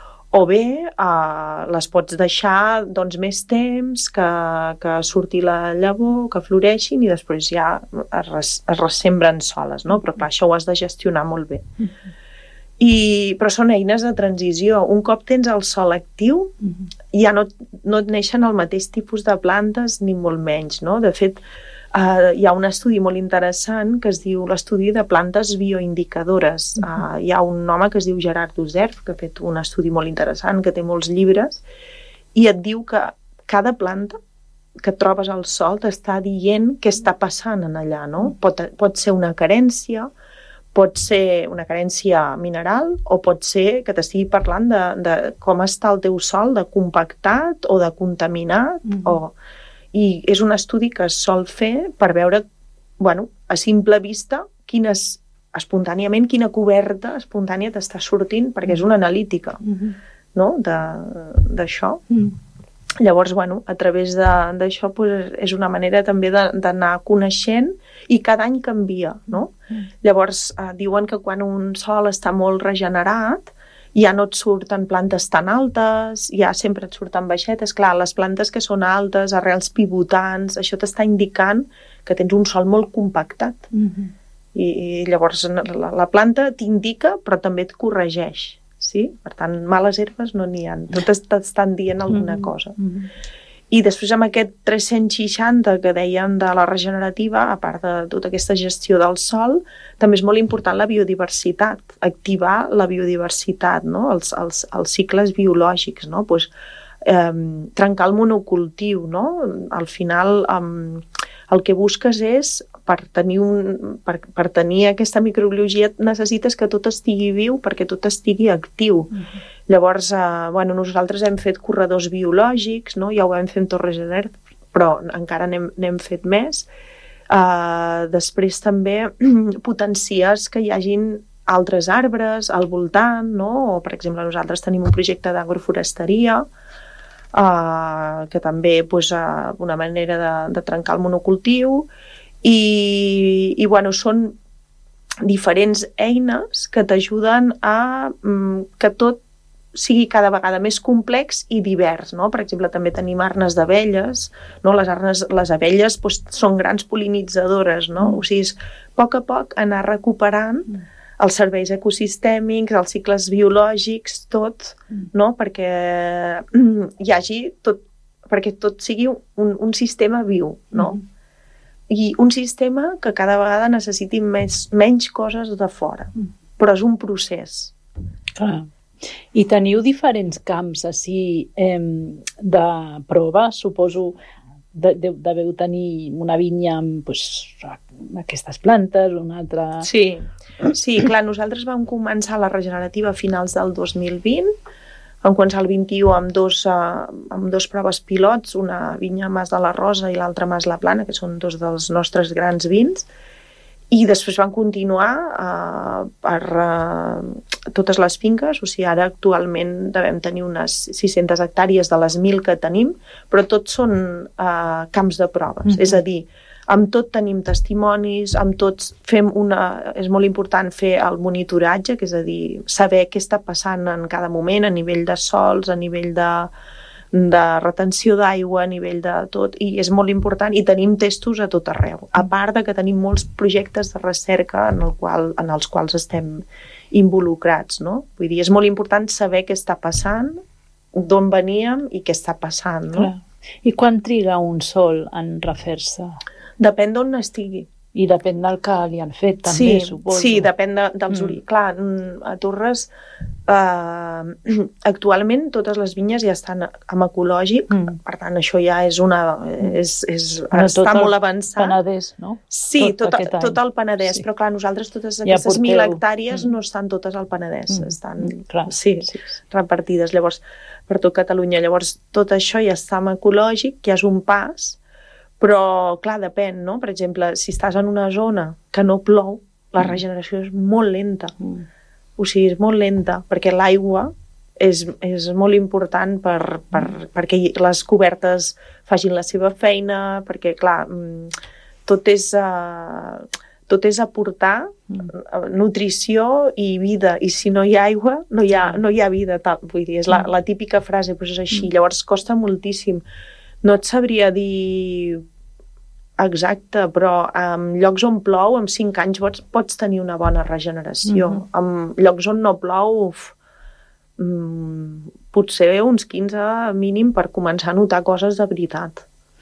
O bé eh, les pots deixar doncs, més temps, que, que surti la llavor, que floreixin, i després ja es, res, es ressembren soles, no? Però clar, això ho has de gestionar molt bé. Mm-hmm. I, però són eines de transició. Un cop tens el sol actiu, mm-hmm. ja no, no et neixen el mateix tipus de plantes, ni molt menys, no? De fet, Uh, hi ha un estudi molt interessant que es diu l'estudi de plantes bioindicadores. Uh, uh, hi ha un home que es diu Gerard Duserf, que ha fet un estudi molt interessant, que té molts llibres, i et diu que cada planta que trobes al sol t'està dient què està passant en allà, no? Pot, pot ser una carència, pot ser una carència mineral, o pot ser que t'estigui parlant de, de com està el teu sol, de compactat o de contaminat, mm-hmm. o... I és un estudi que es sol fer per veure, bueno, a simple vista, quines, espontàniament, quina coberta espontània t'està sortint, perquè és una analítica, mm-hmm. no?, d'això. Mm. Llavors, bueno, a través d'això pues, és una manera també d'anar coneixent, i cada any canvia, no? Mm. Llavors, eh, diuen que quan un sol està molt regenerat, ja no et surten plantes tan altes, ja sempre et surten baixetes. Clar, les plantes que són altes, arrels pivotants, això t'està indicant que tens un sòl molt compactat. Mm-hmm. I, I llavors la, la planta t'indica, però també et corregeix. Sí? Per tant, males herbes no n'hi ha. Totes t'estan dient alguna mm-hmm. cosa. Mm-hmm. I després amb aquest tres-cents seixanta que dèiem de la regenerativa, a part de tota aquesta gestió del sòl, també és molt important la biodiversitat, activar la biodiversitat, no? els, els, els cicles biològics, no? Pues, eh, trencar el monocultiu, no? Al final eh, el que busques és, per tenir, un, per, per tenir aquesta microbiologia necessites que tot estigui viu perquè tot estigui actiu. Mm-hmm. Llavors, eh, bueno, nosaltres hem fet corredors biològics, no? Ja ho vam fer amb Torres de Ner, però encara n'hem fet més. Uh, després també potencies que hi hagin altres arbres al voltant, no? O, per exemple, nosaltres tenim un projecte d'agroforesteria, uh, que també pues, uh, una manera de, de trencar el monocultiu, i, i bueno, són diferents eines que t'ajuden a um, que tot sigui cada vegada més complex i divers, no? Per exemple, també tenim arnes d'abelles, no? Les arnes, les abelles doncs, són grans pol·linitzadores, no? O sigui, és a poc a poc anar recuperant els serveis ecosistèmics, els cicles biològics, tot, no? Perquè hi hagi tot, perquè tot sigui un, un sistema viu, no? Mm. I un sistema que cada vegada necessiti més, menys coses de fora, mm. però és un procés. Clar. I teniu diferents camps així eh, de prova, suposo, de, de, deveu tenir una vinya amb pues, aquestes plantes, una altra... Sí, sí, clar, nosaltres vam començar la regenerativa a finals del dos mil vint, vam començar el vint-i-u amb dos, uh, amb dos proves pilots, una vinya Mas de la Rosa i l'altra Mas la Plana, que són dos dels nostres grans vins, i després van continuar uh, per uh, totes les finques, o sigui, ara actualment devem tenir unes sis-centes hectàrees de les mil que tenim, però tots són uh, camps de proves, mm-hmm. és a dir, amb tot tenim testimonis, amb tots fem una... És molt important fer el monitoratge, que és a dir, saber què està passant en cada moment, a nivell de sols, a nivell de, de retenció d'aigua, a nivell de tot, i és molt important, i tenim testos a tot arreu, a part de que tenim molts projectes de recerca en, el qual, en els quals estem involucrats, no? Vull dir, és molt important saber què està passant, d'on veníem i què està passant, no? Clar. I quan triga un sol en refer-se? Depèn d'on estigui. I depèn del que li han fet, també, sí, suposo. Sí, depèn de, dels mm. orígens. Clar, a Torres, eh, actualment totes les vinyes ja estan amb ecològic, mm. per tant, això ja és una... És, és, bueno, està molt avançat. Penedès, no? Sí, tot, tot, tot el Penedès, sí. Però clar, nosaltres totes aquestes ja mil hectàrees mm. no estan totes al Penedès, mm. estan clar, sí, sí. repartides, llavors, per tot Catalunya. Llavors, tot això ja està amb ecològic, ja és un pas, però, clar, depèn, no? Per exemple, si estàs en una zona que no plou, la regeneració és molt lenta. Mm. O sigui, és molt lenta, perquè l'aigua és, és molt important per, per, perquè les cobertes facin la seva feina, perquè, clar, tot és, uh, tot és aportar uh, nutrició i vida, i si no hi ha aigua, no hi ha, no hi ha vida. Tal. Vull dir, és la, la típica frase, però és així. Llavors costa moltíssim. No et sabria dir exacte, però en llocs on plou, en cinc anys pots, pots tenir una bona regeneració. Mm-hmm. En llocs on no plou, uf, mm, potser uns quinze mínim per començar a notar coses de veritat.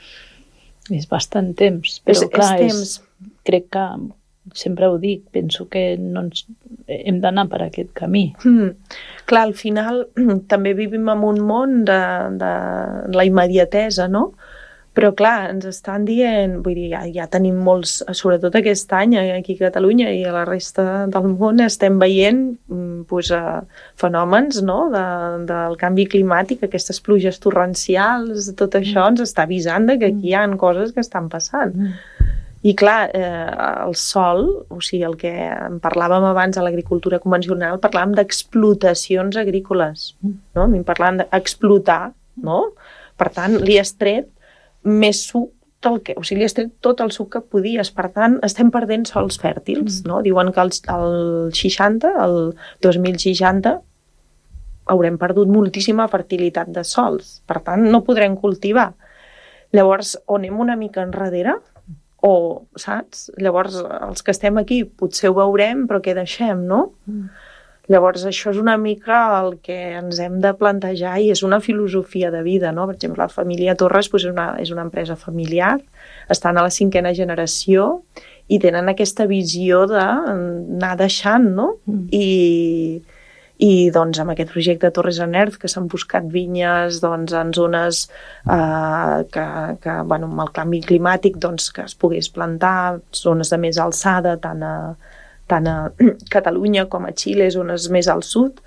És bastant temps, però és, clar, és temps. És, crec que sempre ho dic, penso que no ens, hem d'anar per aquest camí. Mm. Clar, al final també vivim en un món de, de la immediatesa, no? Però clar, ens estan dient, vull dir, ja, ja tenim molts, sobretot aquest any aquí a Catalunya i a la resta del món estem veient pues, uh, fenòmens, no? de, del canvi climàtic, aquestes pluges torrencials, tot això ens està avisant de que aquí hi ha coses que estan passant. I clar, eh, el sol, o sigui, el que en parlàvem abans a l'agricultura convencional, parlàvem d'explotacions agrícoles, no? A mi em parlàvem d'explotar, no? Per tant, li has tret més suc del que... O sigui, li has tret tot el suc que podies. Per tant, estem perdent sols fèrtils, no? Diuen que el, el seixanta, el dos mil seixanta, haurem perdut moltíssima fertilitat de sols. Per tant, no podrem cultivar. Llavors, o anem una mica enrere, o, saps? Llavors, els que estem aquí potser ho veurem, però què deixem, no? Mm. Llavors, això és una mica el que ens hem de plantejar i és una filosofia de vida, no? Per exemple, la família Torres doncs, és, una, és una empresa familiar, estan a la cinquena generació i tenen aquesta visió d'anar deixant, no? Mm. I, i doncs, amb aquest projecte Torres and Earth, que s'han buscat vinyes doncs, en zones eh, que, que bueno, amb el canvi climàtic doncs, que es pogués plantar, zones de més alçada, tant a tant a Catalunya com a Xile, zones més al sud,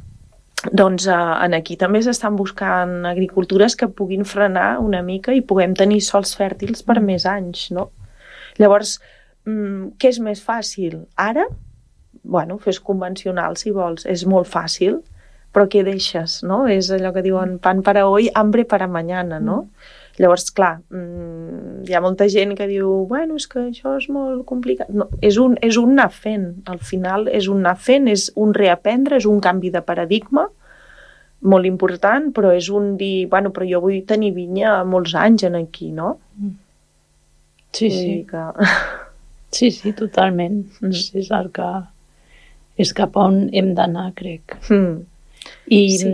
doncs eh, en aquí també s'estan buscant agricultures que puguin frenar una mica i puguem tenir sols fèrtils per més anys, no? Llavors, mm, què és més fàcil? Ara, bueno, fes convencional si vols, és molt fàcil, però què deixes, no? És allò que diuen pan para hoy, hambre para mañana, no? Mm. Llavors, clar, hi ha molta gent que diu bueno, és que això és molt complicat. No, és, un, és un anar fent. Al final és un anar fent, és un reaprendre, és un canvi de paradigma molt important, però és un dir, bueno, però jo vull tenir vinya molts anys en aquí, no? Sí, sí. Que... Sí, sí, totalment. Mm. És el que és cap on hem d'anar, crec. Mm. I Sí.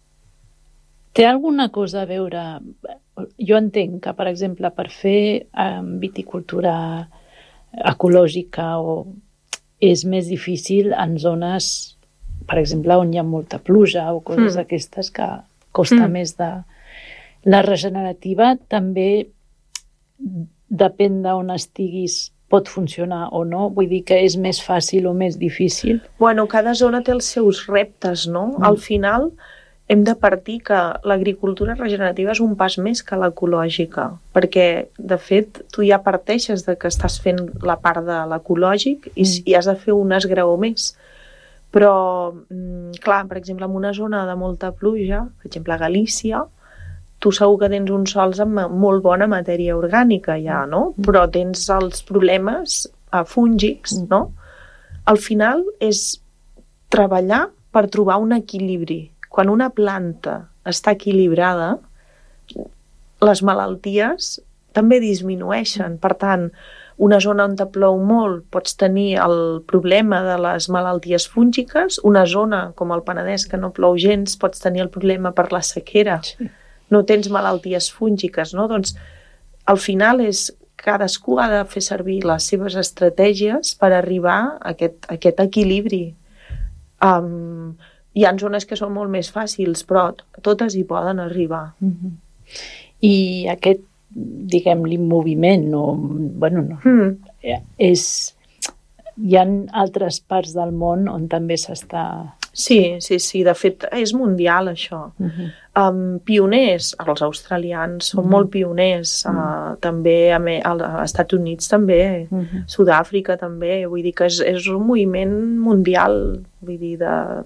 té alguna cosa a veure... Jo entenc que, per exemple, per fer eh, viticultura ecològica o és més difícil en zones, per exemple, on hi ha molta pluja o coses Mm. d'aquestes que costa Mm. més de... La regenerativa també depèn d'on estiguis, pot funcionar o no? Vull dir que és més fàcil o més difícil? Bueno, cada zona té els seus reptes, no? Mm. Al final hem de partir que l'agricultura regenerativa és un pas més que l'ecològica, perquè, de fet, tu ja parteixes de que estàs fent la part de l'ecològic i, Mm. i has de fer un esgraó més. Però, clar, per exemple, en una zona de molta pluja, per exemple, a Galícia, tu segur que tens uns sols amb molt bona matèria orgànica ja, no? Però tens els problemes uh, fúngics, no? Al final és treballar per trobar un equilibri. Quan una planta està equilibrada, les malalties també disminueixen. Per tant, una zona on te plou molt pots tenir el problema de les malalties fúngiques, una zona com el Penedès que no plou gens pots tenir el problema per la sequera. Sí. No tens malalties fúngiques, no? Doncs al final és cadascú ha de fer servir les seves estratègies per arribar a aquest, a aquest equilibri. Um, hi ha zones que són molt més fàcils, però totes hi poden arribar. Mm-hmm. I aquest, diguem-li, moviment, no, bueno, no, Mm. és... Hi ha altres parts del món on també s'està... Sí, sí, sí, de fet és mundial això. Mm-hmm. Um, pioners, els australians són Mm. molt pioners, uh, també a, me, als Estats Units també, Mm-hmm. Sud-àfrica també, vull dir que és, és un moviment mundial, vull dir, de,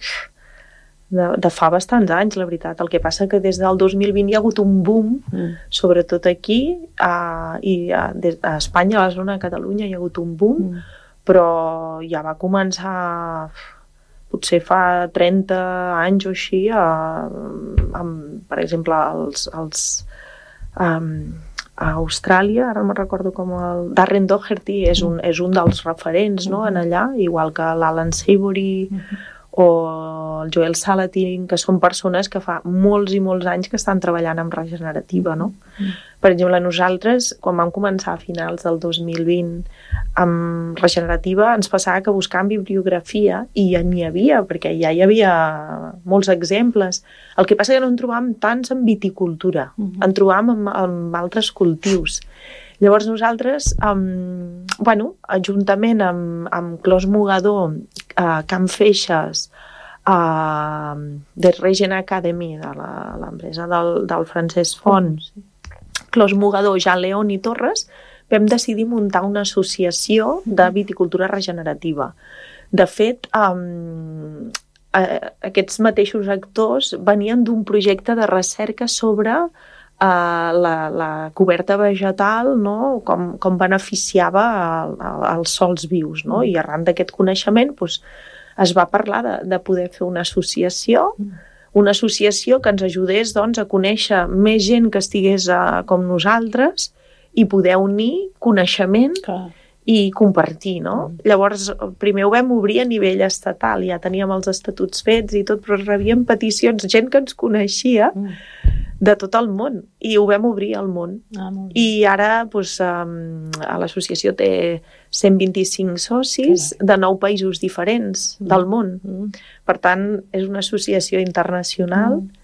de, de fa bastants anys, la veritat. El que passa que des del dos mil vint hi ha hagut un boom, Mm. sobretot aquí, uh, i a, des, a Espanya, a la zona de Catalunya, hi ha hagut un boom, Mm. però ja va començar potser fa trenta anys o així, a, amb, per exemple, els, els, um, a Austràlia, ara no me'n recordo com el... Darren Doherty és un, és un dels referents, no?, en allà, igual que l'Alan Savory o el Joel Salatin, que són persones que fa molts i molts anys que estan treballant amb regenerativa, no? Per exemple, nosaltres, quan vam començar a finals del dos mil vint amb regenerativa, ens passava que buscàvem bibliografia i ja n'hi havia, perquè ja hi havia molts exemples. El que passa que no en trobàvem tants en viticultura, Mhm. en trobàvem en, en altres cultius. Llavors nosaltres, um, bueno, juntament amb, amb Clos Mogador, uh, Can Feixes, uh, The Regen Academy, de la- l'empresa del, del Francesc Font, Clos Mogador, Jean León i Torres, vam decidir muntar una associació de viticultura regenerativa. De fet, um, eh, aquests mateixos actors venien d'un projecte de recerca sobre Uh, la, la coberta vegetal, no? com, com beneficiava el, el, els sols vius, no? I arran d'aquest coneixement doncs, es va parlar de, de poder fer una associació, una associació que ens ajudés doncs, a conèixer més gent que estigués uh, com nosaltres i poder unir coneixement Clar. i compartir, no? Mm. Llavors, primer ho vam obrir a nivell estatal, ja teníem els estatuts fets i tot, però rebíem peticions, gent que ens coneixia Mm. de tot el món, i ho vam obrir al món. Ah, molt bé. I ara doncs, um, l'associació té cent vint-i-cinc socis de nou països diferents Mm. del món. Mm. Per tant, és una associació internacional Mm.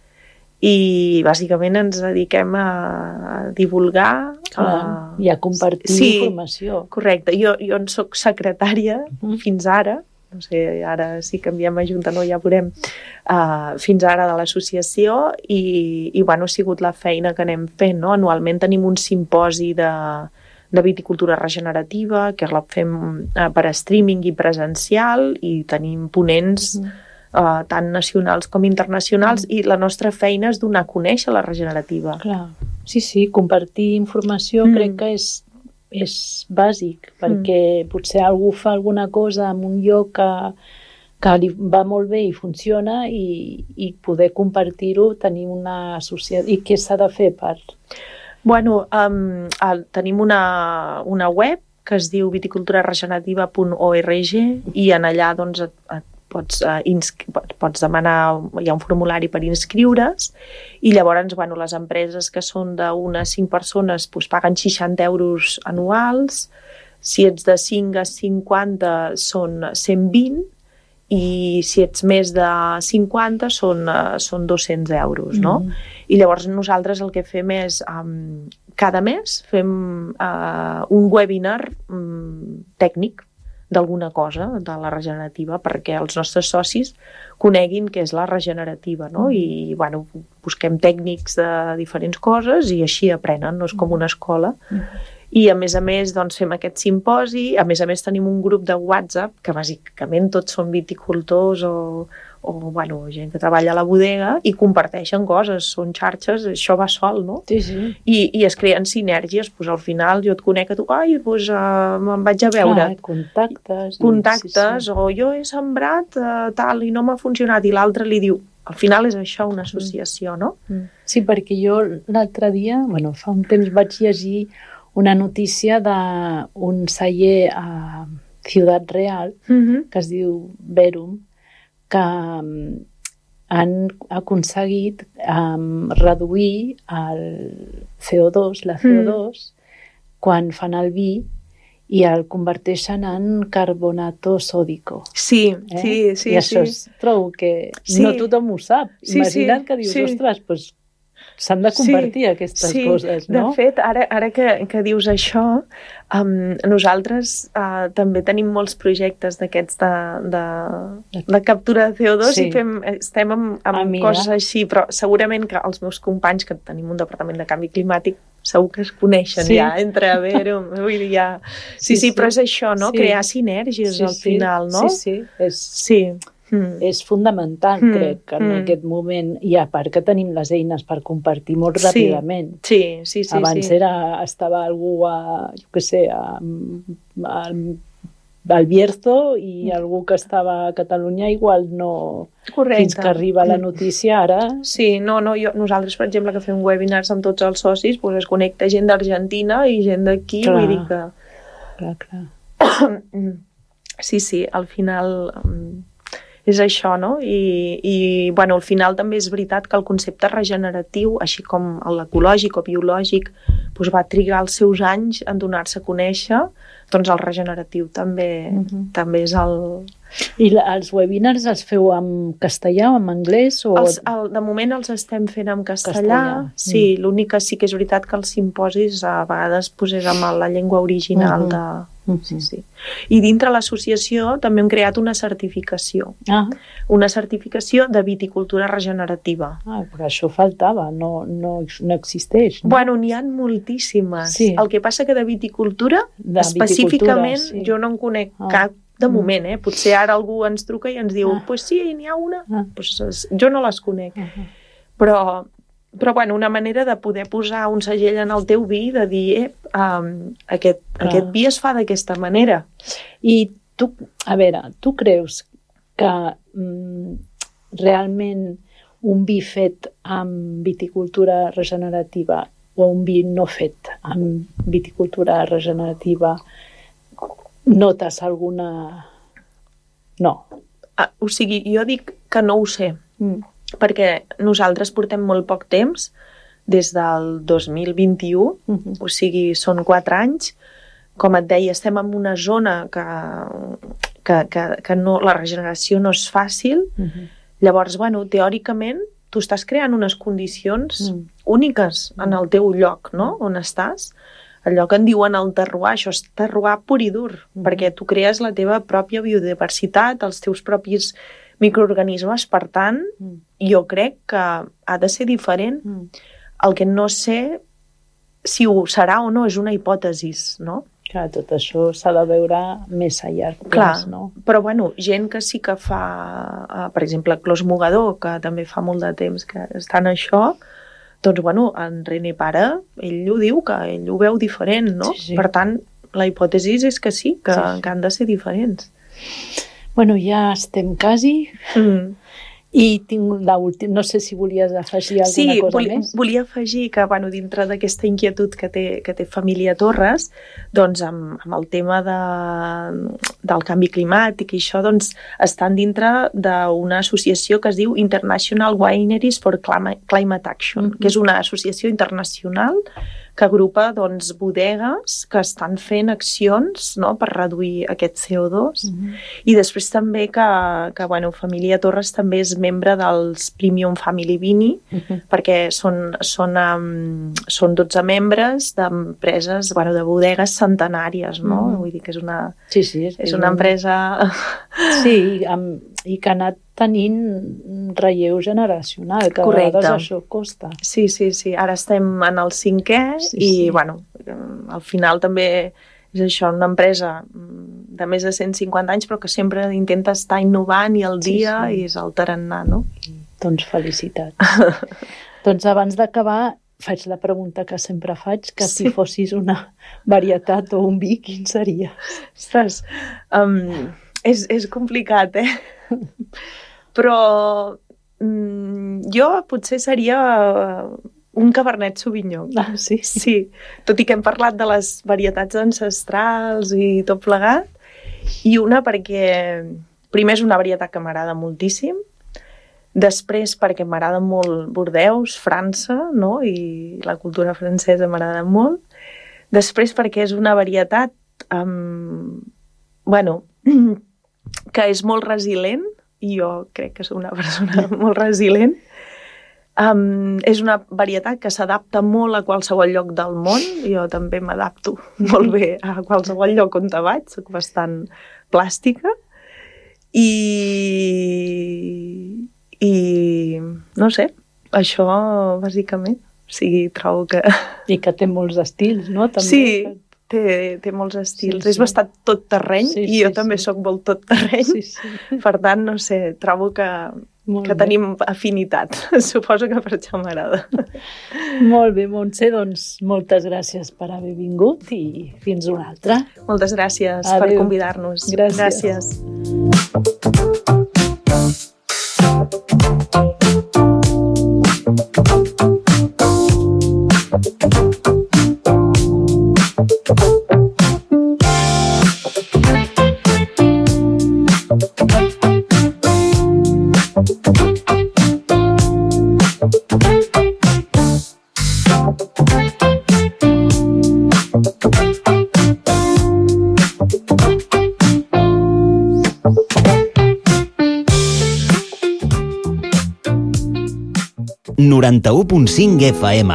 i bàsicament ens dediquem a, a divulgar, Clar. I a compartir sí, informació. correcte. Jo, jo en soc secretària Mm. fins ara, no sé, ara si canviem a Junta no ja veurem, uh, fins ara de l'associació i, i bueno, ha sigut la feina que anem fent, no? Anualment tenim un simposi de, de viticultura regenerativa que la fem uh, per streaming i presencial i tenim ponents Mm. uh, tant nacionals com internacionals i la nostra feina és donar a conèixer la regenerativa. Clar. Sí, sí, compartir informació Mm. crec que és, és bàsic, perquè potser algú fa alguna cosa en un lloc que, que li va molt bé i funciona i, i poder compartir-ho, tenir una associació... I què s'ha de fer per... Bueno, um, el, tenim una, una web que es diu viticultura regenerativa punt org i en allà doncs, et, et pots, uh, inscri- pots demanar, hi ha un formulari per inscriure's, i llavors, bueno, les empreses que són d'unes cinc persones doncs, paguen seixanta euros anuals, si ets de cinc a cinquanta són cent vint, i si ets més de cinquanta són, uh, són dos-cents euros, no? Mm. I llavors nosaltres el que fem és, um, cada mes fem uh, un webinar um, tècnic d'alguna cosa, de la regenerativa, perquè els nostres socis coneguin què és la regenerativa, no? I, bueno, busquem tècnics de diferents coses i així aprenen, no és com una escola. Mm. I a més a més doncs, fem aquest simposi, a més a més tenim un grup de WhatsApp que bàsicament tots són viticultors o, o bueno, gent que treballa a la bodega i comparteixen coses, són xarxes, això va sol, no? Sí, sí. I, i es creen sinergies, doncs al final jo et conec a tu, ai, doncs uh, me'n vaig a veure. Ah, contactes. Contactes, sí, sí. O jo he sembrat uh, tal i no m'ha funcionat i l'altre li diu, al final és això una associació, no? Sí, perquè jo l'altre dia, bueno, fa un temps vaig llegir una notícia d'un celler a Ciutat Real, Uh-huh. que es diu Verum, que um, han aconseguit um, reduir el C O dos, la C O dos, mm. quan fan el vi i el converteixen en carbonato sòdico. Sí, eh? sí, sí. I això sí. és, trobo que Sí. no tothom ho sap. Sí, Imagina't sí, que dius, sí. ostres, doncs s'han de compartir sí, aquestes sí. coses, no? De fet, ara, ara que, que dius això, um, nosaltres uh, també tenim molts projectes d'aquests de, de, de captura de C O dos, sí. I fem, estem amb, amb ah, coses així, però segurament que els meus companys, que tenim un departament de canvi climàtic, segur que es coneixen sí. ja, entre Verum, vull dir, ja... Sí, sí, sí, però és això, no? Sí. Crear sinergies sí, al final, no? Sí, sí, és... Sí. Mm. És fundamental, mm. crec, que en mm. aquest moment, i a part que tenim les eines per compartir molt sí. ràpidament. Sí, sí, sí. Abans sí. era, estava algú a, jo què sé, a, a, al Bierzo i mm. algú que estava a Catalunya igual no... Correcte. Fins que arriba la notícia, ara... Sí, no, no, jo, nosaltres, per exemple, que fem webinars amb tots els socis, doncs es connecta gent d'Argentina i gent d'aquí, vull dir que... Clar, clar. Sí, sí, al final... és això, no? I, i bueno, al final també és veritat que el concepte regeneratiu, així com l'ecològic o biològic, doncs va trigar els seus anys en donar-se a conèixer, doncs el regeneratiu també, uh-huh. també és el... I la, els webinars els feu en castellà o en anglès? O... Els, el, de moment els estem fent en castellà, castellà. Sí, mm. l'únic que sí que és veritat que els simposis a vegades pues, és amb la llengua original uh-huh. de... Uh-huh. Sí, sí. I dintre l'associació també hem creat una certificació. Ah. Una certificació de viticultura regenerativa. Ah, però això faltava, no, no, no existeix. No? Bueno, n'hi ha moltíssimes. Sí. El que passa que de viticultura, de específicament, viticultura, sí. jo no en conec ah. cap de moment, eh? Potser ara algú ens truca i ens diu, ah. pues sí, n'hi ha una. Ah. Pues, jo no les conec. Uh-huh. Però, però bueno, una manera de poder posar un segell en el teu vi, de dir, eh, um, aquest, aquest vi es fa d'aquesta manera. I tu, a veure, tu creus que mm, realment un vi fet amb viticultura regenerativa o un vi no fet amb viticultura regenerativa notes alguna... No. Ah, o sigui, jo dic que no ho sé, mm. perquè nosaltres portem molt poc temps, des del dos mil vint-i-u, mm-hmm. o sigui, són quatre anys. Com et deia, estem en una zona que, que, que, que no, la regeneració no és fàcil. Mm-hmm. Llavors, bueno, teòricament, tu estàs creant unes condicions mm. úniques en el teu lloc, no?, on estàs. Allò que en diuen el terroir, això és terroir pur i dur, mm. perquè tu crees la teva pròpia biodiversitat, els teus propis microorganismes, per tant, mm. jo crec que ha de ser diferent. Mm. El que no sé si ho serà o no és una hipòtesi, no? Clar, tot això s'ha de veure més a llarg plaç, no? Però, bueno, gent que sí que fa, per exemple, Clos Mogador, que també fa molt de temps que està en això, doncs, bueno, en René Pare, ell ho diu, que ell ho veu diferent, no? Sí, sí. Per tant, la hipòtesi és que sí, que, sí, sí. que han de ser diferents. Bueno, ja estem quasi. Mm. I tinc l'última, no sé si volies afegir alguna sí, cosa volia, més. Sí, volia afegir que, bueno, dintre d'aquesta inquietud que té, que té Família Torres, doncs amb, amb el tema de, del canvi climàtic i això, doncs estan dintre d'una associació que es diu International Wineries for Climate Action, mm-hmm. que és una associació internacional que agrupa doncs, bodegues que estan fent accions, no?, per reduir aquest C O dos. Mm-hmm. I després també que, que bueno, Família Torres també és membre dels Premium Family Vini, mm-hmm. perquè són, són, um, són dotze membres d'empreses, bueno, de bodegues centenàries, no? Mm-hmm. Vull dir que és una, sí, sí, és, és una empresa... Sí, i, amb, i que ha anat tenint relleu generacional, que correcte. A vegades això costa. Sí, sí, sí. Ara estem en el cinquè sí, i, sí. bueno, al final també és això, una empresa de més de cent cinquanta anys, però que sempre intenta estar innovant i al dia sí, sí. i és el tarannà, no? Doncs felicitats. Doncs abans d'acabar, faig la pregunta que sempre faig, que sí. si fossis una varietat o un vi, quin seria? Ostres, um, és, és complicat, eh? Però mm, jo potser seria un Cabernet Sauvignon. Ah, sí? Sí, tot i que hem parlat de les varietats ancestrals i tot plegat, i una perquè primer és una varietat que m'agrada moltíssim, després perquè m'agrada molt Bordeus, França, no? I la cultura francesa m'agrada molt, després perquè és una varietat um, bueno, que és molt resilient, i jo crec que soc una persona molt resilient. Um, és una varietat que s'adapta molt a qualsevol lloc del món. Jo també m'adapto molt bé a qualsevol lloc on te vaig, soc bastant plàstica. I, i no sé, això bàsicament. O sigui, trobo que... I que té molts estils, no? També. Sí, té, té molts estils. Sí, sí. És bastant tot terreny sí, i jo sí, també sí. soc molt tot terreny. Sí, sí. Per tant, no sé, trobo que, que tenim afinitat. Suposo que per això m'agrada. Molt bé, Montse, doncs moltes gràcies per haver vingut i fins una altra. Moltes gràcies Adeu. Per convidar-nos. Gràcies. noranta-u punt cinc F M.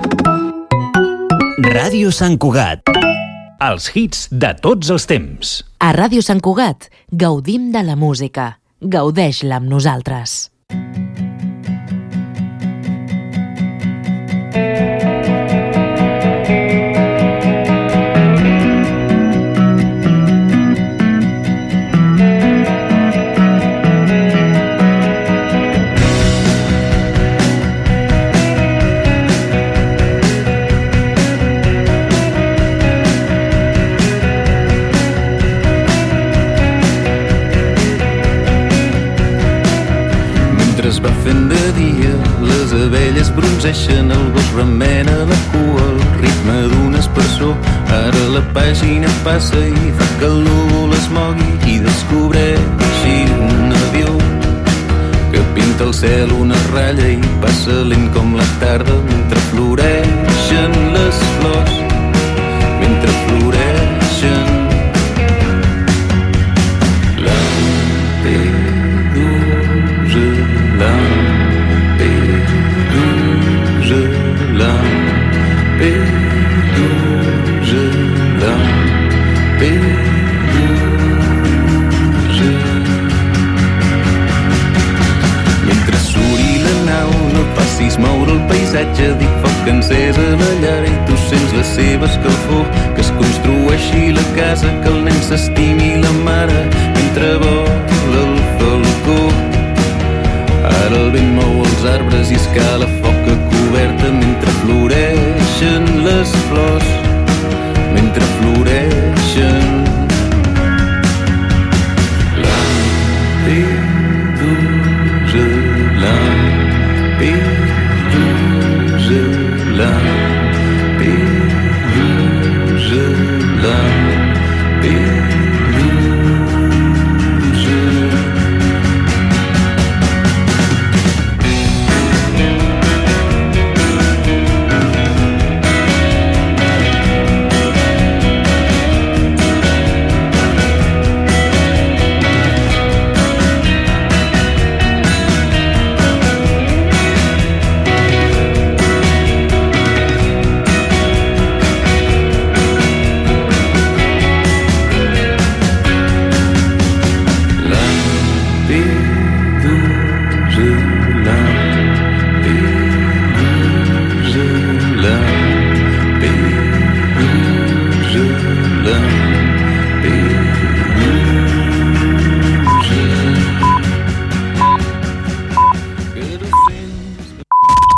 Ràdio Sant Cugat. Els hits de tots els temps. A Ràdio Sant Cugat gaudim de la música. Gaudeix-la amb nosaltres. Bronzeixen, el gos remena la cua al ritme d'un espersor. Ara la pàgina passa i fa calor, l'esmogui i descobreixi un avió que pinta el cel una ratlla i passa lent com la tarda mentre floreixen les flors, mentre floreixen. Lampedusa, Lampedusa, Lampedusa, Lampedusa. Mentre suri la nau, no facis moure el paisatge, dic foc encès a la llar i tu sents la seva escalfor, que es construeixi la casa, que el nen s'estimi la mare mentre vola el falcó. Ara el vent mou els arbres i escala foca coberta mentre floreixen les flors, mentre floreixen. Lampedusa, vida.